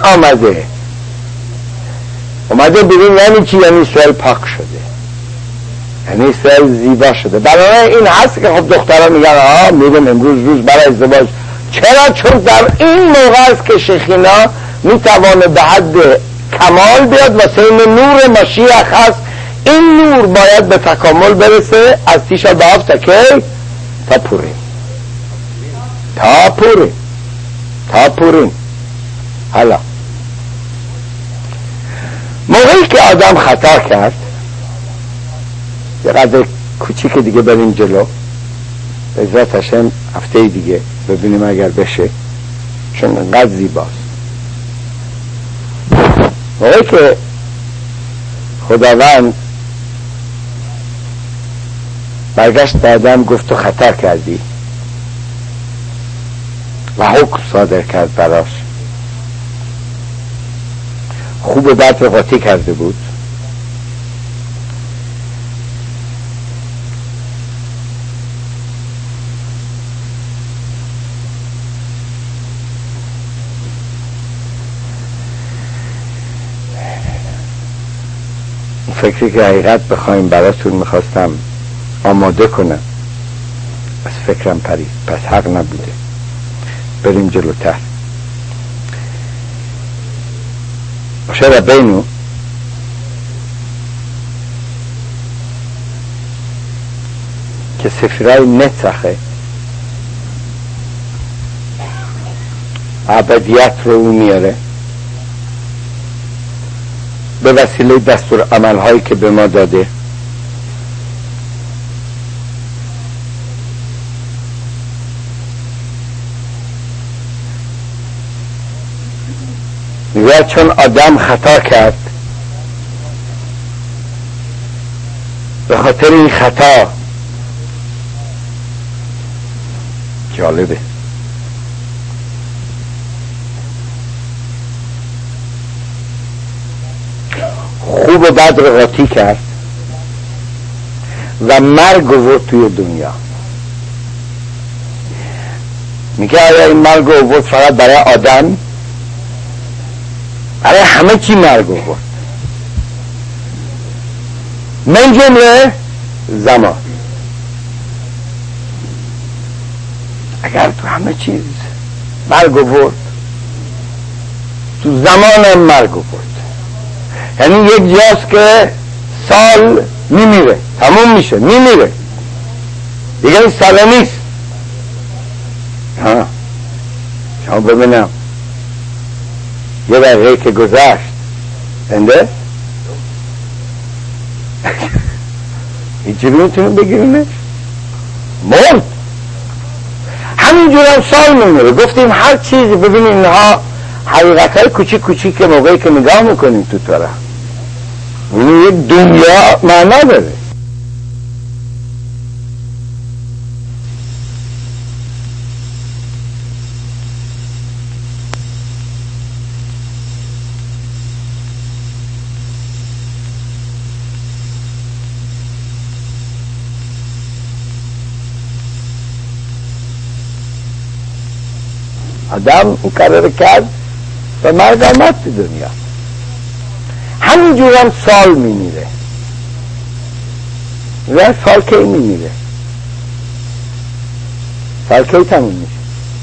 اومده بیرون. یعنی چی؟ یعنی اسرائیل پاک شده، یعنی اسرائیل زیبا شده. برای این هست که خب دخترها میگن میرم امروز روز برای ازدواج. چرا؟ چون در این موقع است که شخینه میتوانه به حد کمال بیاد و سین نور مشیخ هست. این نور باید به تکامل برسه از تیشه بآب تا کی؟ تا پوریم. حالا موقعی که آدم خطا کرد، یه قدر کوچیک دیگه بریم جلو، عزت هشم هفته دیگه ببینیم اگر بشه، چون انقدر زیباست. موقعی که خداوند برگشت به آدم گفت تو خطا کردی و حکم صادر کرد براش، خوب بد رو قاطی کرده بود. فکری که حقیقت بخوایم براتون میخواستم آماده کنم، از فکرم پرید، پس حق نبوده. بریم جلوتر. مشه ربینو که سفرهای نتخه ابدیت رو او میاره به وسیله دستور عملهایی که به ما داده. میگه چون آدم خطا کرد، به خاطر این خطا، جالبه، خوب و بد رو قاطی کرد و مرگ آورد توی دنیا. میگه آیا این مرگ آورد فقط برای آدم؟ برای همه چی مرگ آورد، من جمله زمان. اگر تو همه چیز مرگ آورد، تو زمان هم مرگ آورد. یعنی یک جاست که سال میمیره، تموم میشه، میمیره دیگه، این ساله نیست. شما ببینم یه دقیقه که گذشت انده اینجوری میتونیم بگیریمش، مرد. همینجور هم سال میمیره. گفتیم هر چیزی، ببینیم اینها حقیقتهای کوچیک کوچیک که موقعی که نگاه میکنیم تو طرح این یک دنیا معنا داره. آدم این کار رو کرد و مرگ آمد تو دنیا. همینجور هم سال میمیره. و سال کی میمیره؟ سال کی تموم میشه؟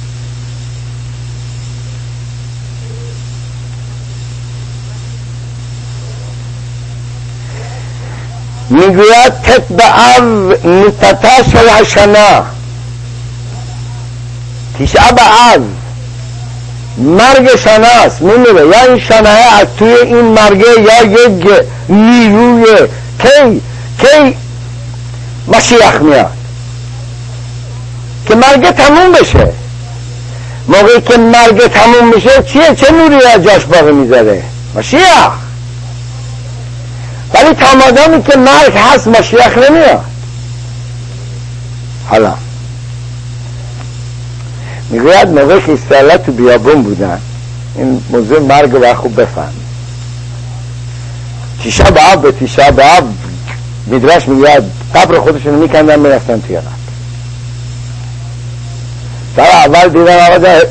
میگوید تتبع نتتش الحشنا، تیشه بعض مرگ شناست، میمیره. یا این شناه از توی این مرگه یا یک نیروی کی مشیخ میاد که مرگ تموم بشه. موقعی که مرگ تموم میشه چه نوری از جاش باقی میذاره؟ مشیخ. ولی تا مادامی که مرگ هست مشیخ نمیاد. حالا میگوید موقعی که اسرائیل تو بیابون بودن، این موضوع مرگ رو خوب بفهم. تیشه باب به تیشه باب میدرش میگوید قبر خودشون میکندن میرفتن توی قبر. سال اول دیدن آقا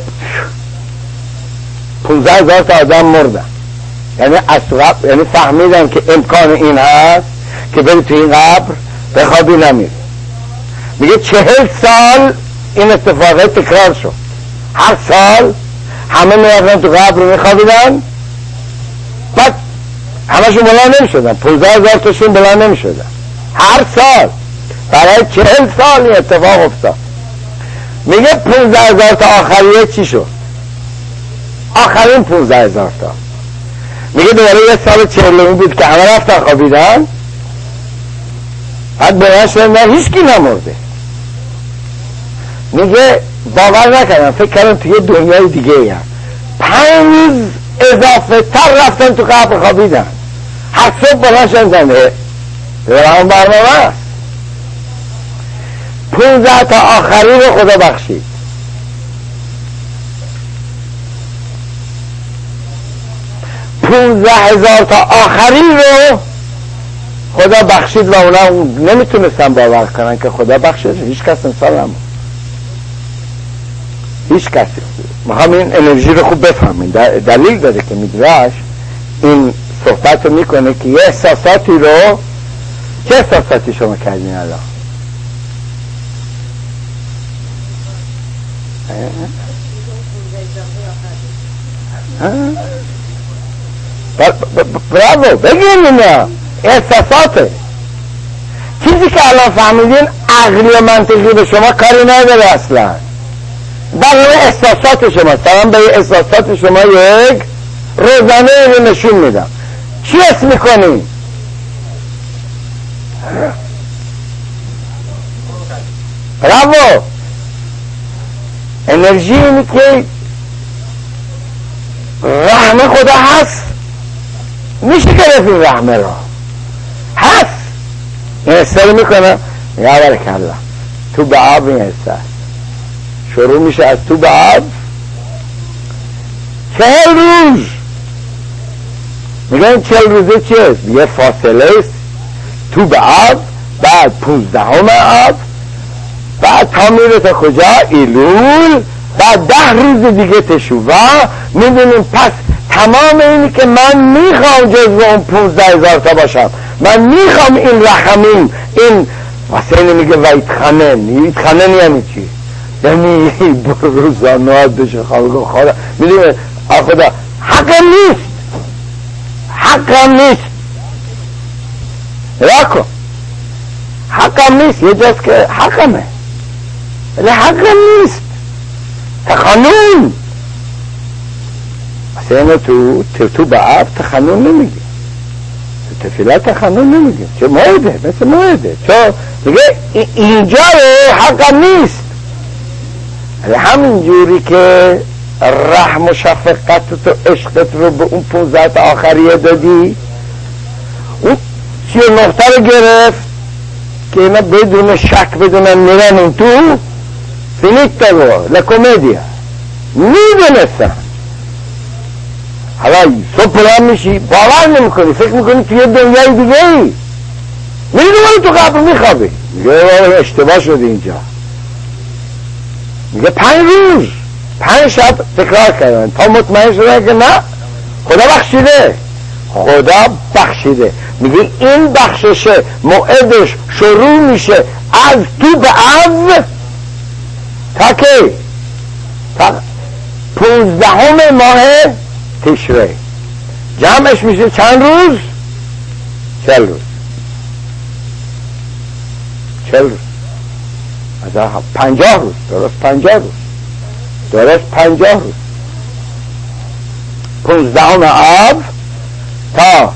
15,000 تا آدم مردن. یعنی یعنی فهمیدن که امکان این هست که بری توی این قبر بخوابی نمیری. میگه 40 سال این اتفاقه تکرار شد. هر سال همه میرفتن تو قبر رو میخوابیدن، بعد همشون بلند نمیشدن، 15,000 تاشون بلند نمیشدن. هر سال برای 40 سال این اتفاق افتاد. میگه 15,000 تا آخریه چی شد؟ آخرین 15,000 تا. میگه دوباره یه سال 40 بود که همه رفتن خوابیدن، بعد بلند شدن هیچ کی نمرده. میگه باور نکردم، فکر کردم توی دنیای دیگه هم 5 اضافه تر رفتن تو قبر خوابیدن. هر صبح بلند شدن همون برنامه است. 15 تا آخری رو خدا بخشید. $15,000 تا آخری رو خدا بخشید و اونا نمیتونستن باور کنن که خدا بخشید. هیچ کس انسان نمون، هیچ کسی. میخوام این انرژی رو خوب بفهمین. دلیل داره که میدراش این صحبت رو میکنه که یه احساساتی رو، چه احساساتی شما کردین الان؟ براو بگین اینا احساساته. چیزی که الان فهمیدین عقلی و منطقی به شما کاری نداره اصلا. در احساسات شما سلام به احساسات شما یک روزانه رو نشون میدم. چی اسم میکنی؟ براو. انرژی اینی که رحمه خدا هست، میشه گرفت این رحمه را، هست. این استر میکنه یا برکالله تو به آب. این استر شروع میشه از تو به آب 40 روز. میگن 40 روزه چیست؟ یه فاصله است تو به آب، بعد 15 آب، بعد تا میره تا کجا؟ ایلول، بعد 10 روز دیگه تشووا. میدونیم پس تمام اینی که من میخوام جزو اون 15,000 تا باشم، من میخوام این رحمین، این واسه اینه میگه ویتخنن یعنی چی؟ یعنی روزانات بشه خالق خدا. میدونیم خدا حقم نیست، حقم نیست، راکو حقم نیست، یه جاست که حقمه ولی حقم نیست. تخانون اصلا تو به عب تخانون نمیگه، تو تفیلت تخانون نمیگه، چه موعده مثل موعده، چون میگه اینجا حقم نیست. همین جوری که رحم و شفقت و عشقت رو به اون 15 تا آخریه دادی، اون 39 تا رو گرفت که اینا بدون شک بدونن میرن این تو فینیتا رو لکومدیا میدونستن. حالا صبح پلان میشی باور نمیکنی، فکر میکنی توی دنیای دیگه ای، میدونی تو قبر میخوابی، میگه اشتباه شده اینجا. میگه 5 روز 5 شب تکرار کردن تا مطمئن شدن که نه خدا بخشیده، خدا بخشیده. میگه این بخششه موعدش شروع میشه از تو به او تا که تا 15 ماه تشری. جمعش میشه چند روز؟ 40 روز. 40 روز از 50 روز، درست 50 روز، درست 50 روز. 15 آب تا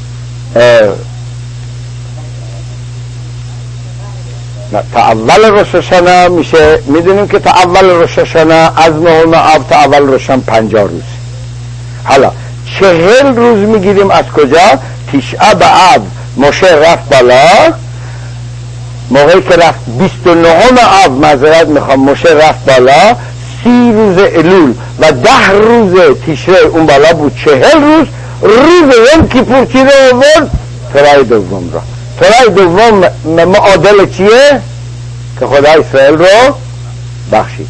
اول روششانه میشه. میدونیم که تا اول روششانه از 9 آب تا اول روشن 50 روز. حالا 40 روز میگیریم از کجا؟ تشعه به آب موشه رفت بالا، موقعی که رفت 29 آب معذرت میخوام موشه رفت بالا، 30 روز الول و 10 روز تشری اون بالا بود، 40 روز. روز یوم کیپور چی رو آورد؟ تورای دوم را. تورای دوم معادل چیه؟ که خدا اسرائیل رو بخشید.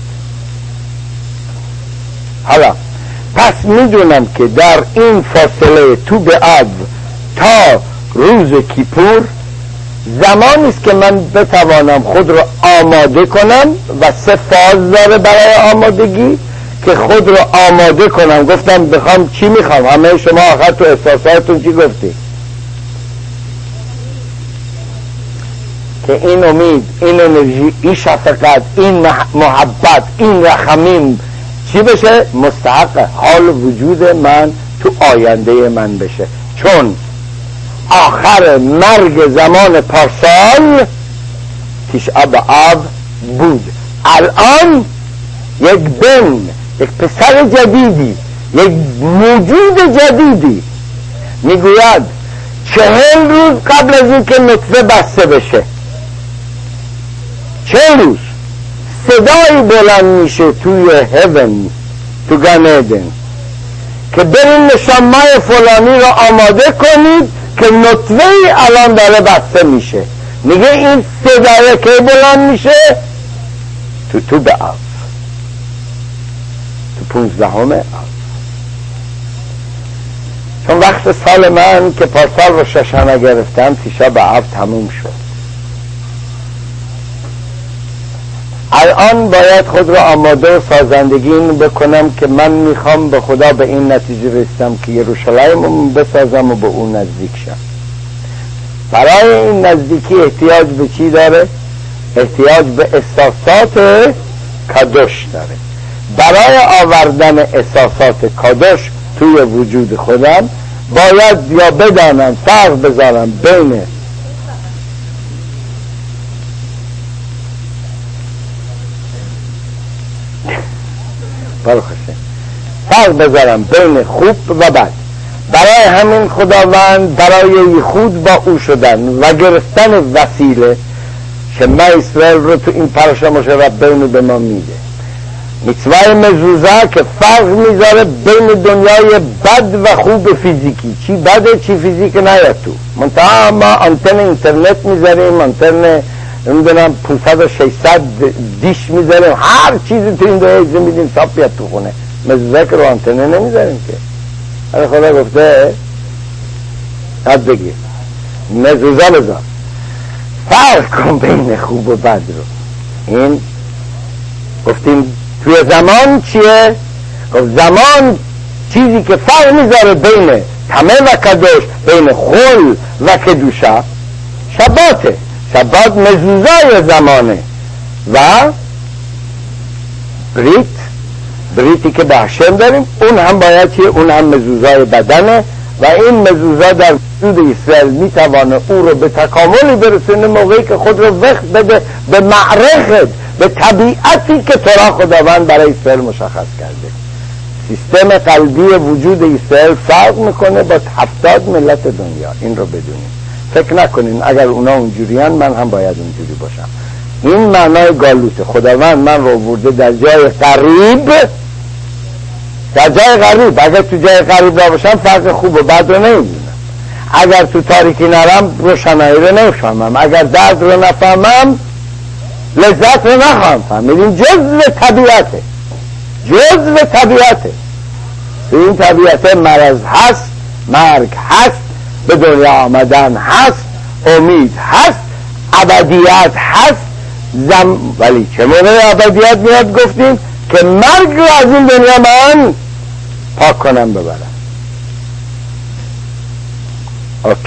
حالا پس میدونم که در این فاصله تو به آب تا روز کیپور زمانی است که من بتوانم خود رو آماده کنم و 3 فاز داره برای آمادگی که خود رو آماده کنم. گفتم بخوام چی میخوام؟ همه شما آخر تو احساساتتون چی گفتی؟ که این امید، این انرژی، این شفقت، این محبت، این رحمیم چی بشه؟ مستحق حال وجود من تو آینده من بشه. چون آخر مرگ زمان پارسال تشعه به آب بود. الان یک بن، یک پسر جدیدی، یک موجود جدیدی میگوید 40 روز قبل از این که نطفه بسته بشه، 40 روز صدایی بلند میشه توی هیون، تو گنیدن، که برین نشانمای فلانی رو آماده کنید که نطفه الان داره بسته میشه. میگه این صدای که بلند میشه تو به آب، تو 15 آب. چون وقت سال من که پارسال رو ششانه گرفتم تیشا به آب تموم شد. الان باید خود رو آماده و سازندگی بکنم که من میخوام به خدا به این نتیجه رسیدم که یروشلایم رو بسازم و به اون نزدیک شم. برای این نزدیکی احتیاج به چی داره؟ احتیاج به احساسات کادوش داره. برای آوردن احساسات کادوش توی وجود خودم باید یا بدانم، فرق بذارم بین فرق بذارم بین خوب و بد. برای همین خداوند برای خود با او شدن و گرفتن وسیله شما اسرائیل رو تو این پرشا مشربین به ما میده. میتوای مزوزه که فرق میذاره بین دنیای بد و خوب فیزیکی، چی بده چی فیزیک نیاد تو. منتها ما آنتن اینترنت میذاریم، آنتن نمیدونم 500 و 600 دیش میذاریم، هر چیزی تو این دنیای میدیم صاف بیاد تو خونه. مزوزه که رو آنتنه نمیذاریم که. هر خدا گفته حد بگیر مزوزه بذار، فرق کن بین خوب و بد رو. این گفتیم توی زمان چیه؟ گفت زمان چیزی که فرق میذاره بین تمه و کدوش، بین خل و کدوشه شباته. شبات مزوزای زمانه و بریتی که به هشم داریم اون هم باید چیه؟ اون هم مزوزای بدنه و این مزوزا در وجود اسرائیل میتوانه او رو به تکاملی برسونه موقعی که خود رو وقت بده به معرفت، به طبیعتی که تورا خداوند برای اسرائیل مشخص کرده. سیستم قلبی وجود اسرائیل فرق میکنه با 70 ملت دنیا. این رو بدونیم، فکر نکنین اگر اونا اونجوریان من هم باید اونجوری باشم. این معنای گالوته. خداوند من رو برده در جای قریب، در جای غریب. اگر تو جای غریب را باشم فرق خوب و بد رو نمیدونم، اگر تو تاریکی نرم روشنایی رو نفهمم، اگر درد رو نفهمم لذت رو نخواهم فهمید. این جزء طبیعته، جزء طبیعته. تو این طبیعته مرض هست، مرگ هست، به دنیا آمدن هست، امید هست، ابدیت هست. ولی چه موقع ابدیت میاد گفتیم که مرگ رو از این دنیا من پاک کنم ببرم. اوکی.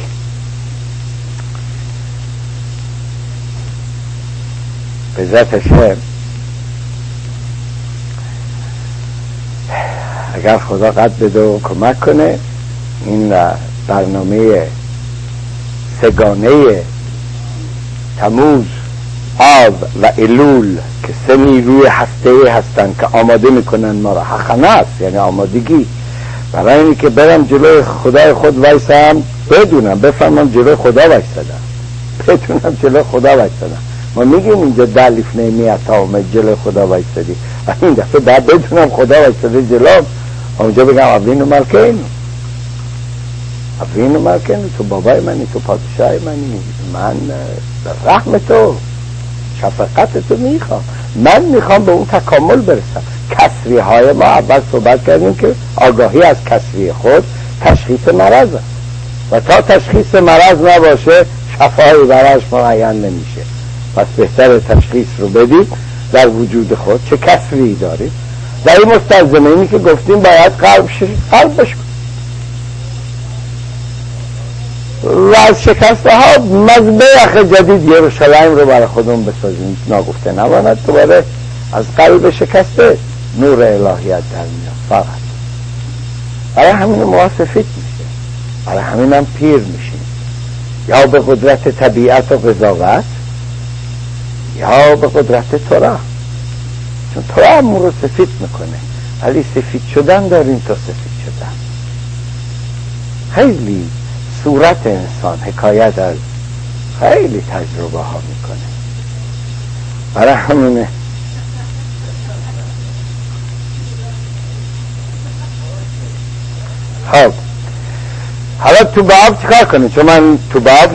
به ذات شم اگر خدا قد بده و کمک کنه این برنامه سگانه تموز، آب و الول که سه نیروی هسته‌ای هستن که آماده میکنن ما را، حقنه است یعنی آمادگی، برای اینی که برم جلوی خدای خود وایسم، بدونم بفهمم جلوی خدا وایسادم، بدونم جلوی خدا وایسادم. ما میگیم اینجا دلیف نمیت آمد جلوی خدا وایسادی، این دفعه بعد بدونم خدا وایساده جلوم، اونجا بگم اوین و ملکین، اوین و ملکین، تو بابای منی، تو پادشاه منی، من رحم تو شفقت تو میخوام، من میخوام به اون تکامل برسم. کسری های ما اول صحبت کردیم که آگاهی از کسری خود تشخیص مرض است و تا تشخیص مرض نباشه شفایی براش معین نمیشه. پس بهتر تشخیص رو بدید در وجود خود چه کسری دارید. در این مستلزمه اینی که گفتیم باید قلب بشکن و از شکسته ها مذبح جدید یروشلایم رو برای خودمون بسازیم. ناگفته نماند دوباره از قلب شکسته نور الهیت در میاد. فقط برای همین ما سفید میشه، برای همین هم پیر میشیم، یا به قدرت طبیعت و قضاوت یا به قدرت تورا، چون تورا هم رو سفید میکنه. ولی سفید شدن داریم تا سفید شدن. خیلی صورت انسان حکایت از خیلی تجربه ها میکنه. برای همونه خب حالا تو باب چیکار کنه؟ چون من تو باب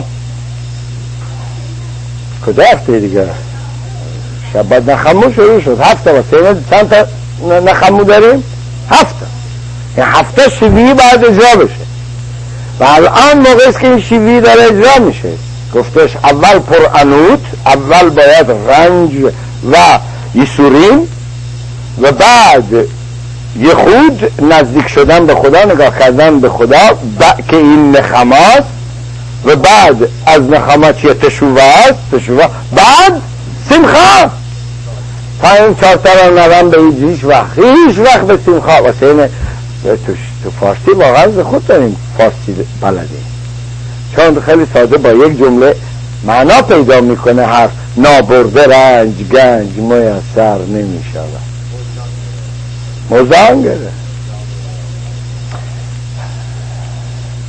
کجا هفته دیگه شب بعد نخمو شروع شد. هفته واسه چند تا نخمو داریم؟ هفته. یعنی هفته شیوی باید اجرا بشه و الان موقع است که این شیوی داره اجرا میشه. گفتش اول پر انوت، اول باید رنج و یسورین و بعد یه خود نزدیک شدن به خدا، نگاه کردن به خدا که این نخماست و بعد از نخمات چیه؟ تشوه است، تشوه بعد سمخه. تا این چهارتا رو نرم به هیچ وقت به سمخه. واسه اینه تو فارسی واقعا خود داریم فارسی بلدیم، چون خیلی ساده با یک جمله معنا پیدا میکنه. حرف نابرده رنج گنج میسر نمیشود. مزان گره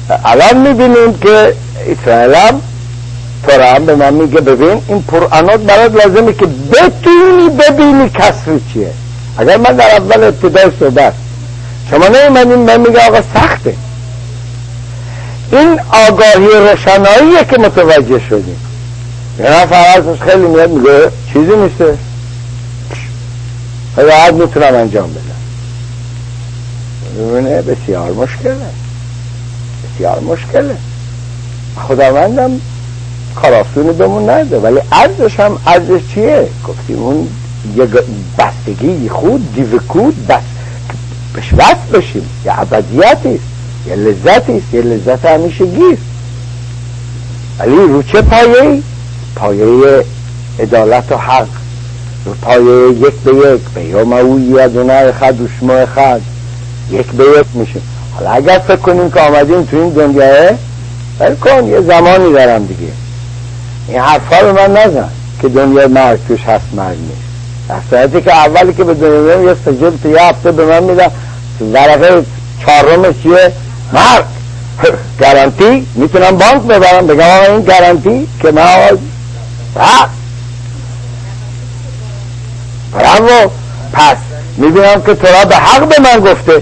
الان میبینیم که اسرائیل هم تورا هم به من میگه ببین این قرآنات برات لازمه که بتونی ببینی کسری چیه. اگر من در اول ابتدای صحبت شما نمیمدین من میگه آقا سخته، این آگاهی روشناییه که متوجه شدیم. یه نفر ازش خیلی میاد میگه چیزی نیسته، راحت میتونم انجام بدم. ببینه بسیار مشکله، بسیار مشکله. خداوندم کار آسونی بهمون نده، ولی ارزش هم ارزش چیه؟ گفتیم اون یه بستگی خود دیوکود بس بهش وصل بشیم، یه ابدیتیست، یه لذتیست، یه لذت همیشگیست. ولی رو چه پایه‌ای؟ پایه عدالت و حق، رو پایه یک به یک به یوم او یدونه اخد و شما اخد، یک به یک میشه. حالا اگر فکر کنیم که آمدیم تو این دنیاه بل کن یه زمانی دارم دیگه، این حرفا رو من نزن که دنیا مرگ توش هست مرگ نیست. در صورتی که اولی که به دنیا میام یه سجل تو یه هفته به من میدن ورقه 4 چیه؟ مرگ. گارانتی میتونم بانک ببرم بگم آقا این گارانتی که من آقا برام پس میبینم که تورا به حق به من گفته،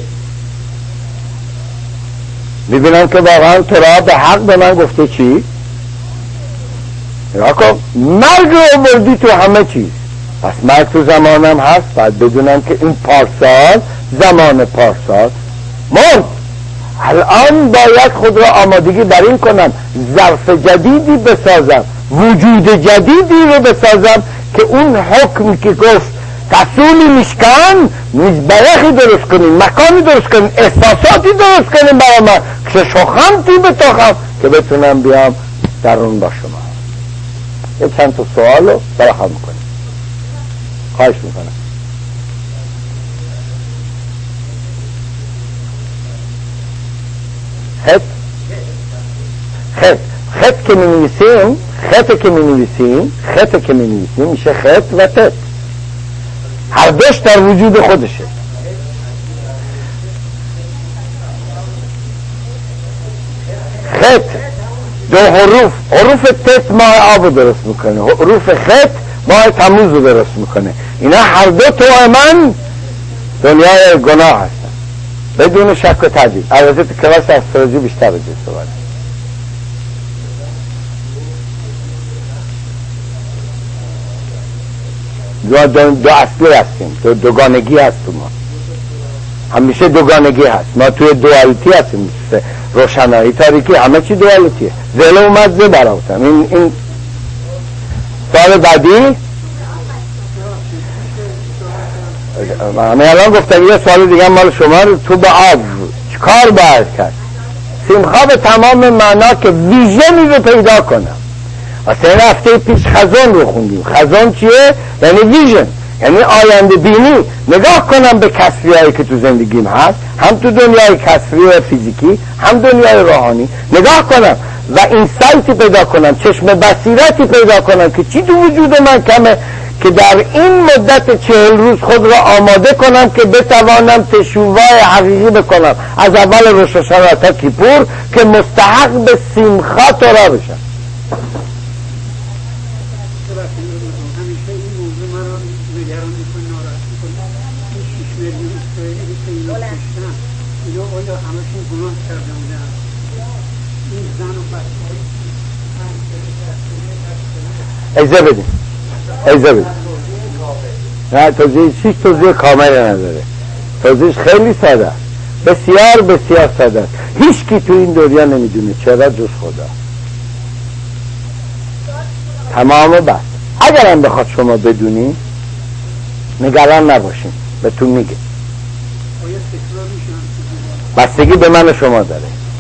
میبینم که واقعا تورا به حق به من گفته چی؟ نکن مرگ رو مردی تو همه چیز، پس مرگ تو زمانم هست. باید بدونم که این پارسال زمان پارسال مرد. الان باید خود را آمادگی بر این کنم ظرف جدیدی بسازم، وجود جدیدی رو بسازم که اون حکم که گفت تسولی میشکن مزبرخی درست کنیم، مکانی درست کنیم، احساساتی درست کنیم برای من که شخمتی بتاخم که بتونم بیام درون با شما. یه چند تا سوال رو فراهم میکنیم. خواهش میکنم. خط که می نویسیم میشه خط و تت، هر دوش در وجود خودشه. خط دو حروف تت ماه آب درست میکنه، حروف خط ماه تموز رو درست میکنه. اینا هر دو توأمن دنیای گناه هستن بدون شک و تردید. البته تو کلاس استرولوژی بیشتر به جز صحبت دو اصلی هستیم، دوگانگی هست تو ما، همیشه دوگانگی هست. ما توی دوالیتی هستیم، روشنایی تاریکی همه چی دوالیتیه. زل اومد زل براوتم. این سال بعدی من الان گفتم یه سال دیگه مال شما رو تو به آب چیکار باید کرد؟ سیمخوا به تمام معنا که ویژنی رو پیدا کنم. اصلا این هفته پیش خزان رو خوندیم. خزان چیه؟ یعنی ویژن، یعنی آینده بینی. نگاه کنم به کسری هایی که تو زندگیم هست، هم تو دنیای کسری و فیزیکی هم دنیای روحانی. نگاه کنم و اینسایتی پیدا کنم، چشم بصیرتی پیدا کنم که چی تو وجود من کمه که در این مدت 40 روز خود را آماده کنم که بتوانم تشویق حقیقی بکنم از اول روش هاشانا تا کیپور که مستحق به سیمخا تورا بشم. اجازه بدیم نه توضیح کامل نداره. توضیحش خیلی ساده است، بسیار بسیار ساده است. هیچ کی تو این دنیا نمیدونه چرا جز خدا. تمام بس. اگرم بخواد شما بدونی نگران نباشین، بهتون میگه. بستگی به من و شما داره.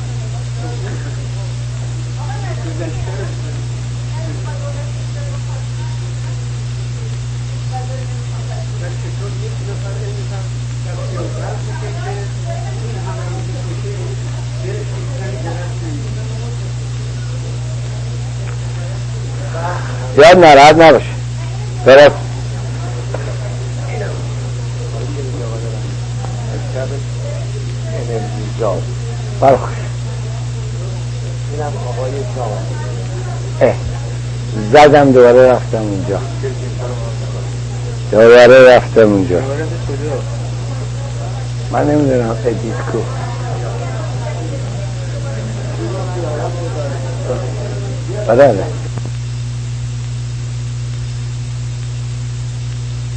یاد ناراحت نباشه. درست برخوش زدم دوباره رفتم اونجا من نمیدونم ادیت کو بله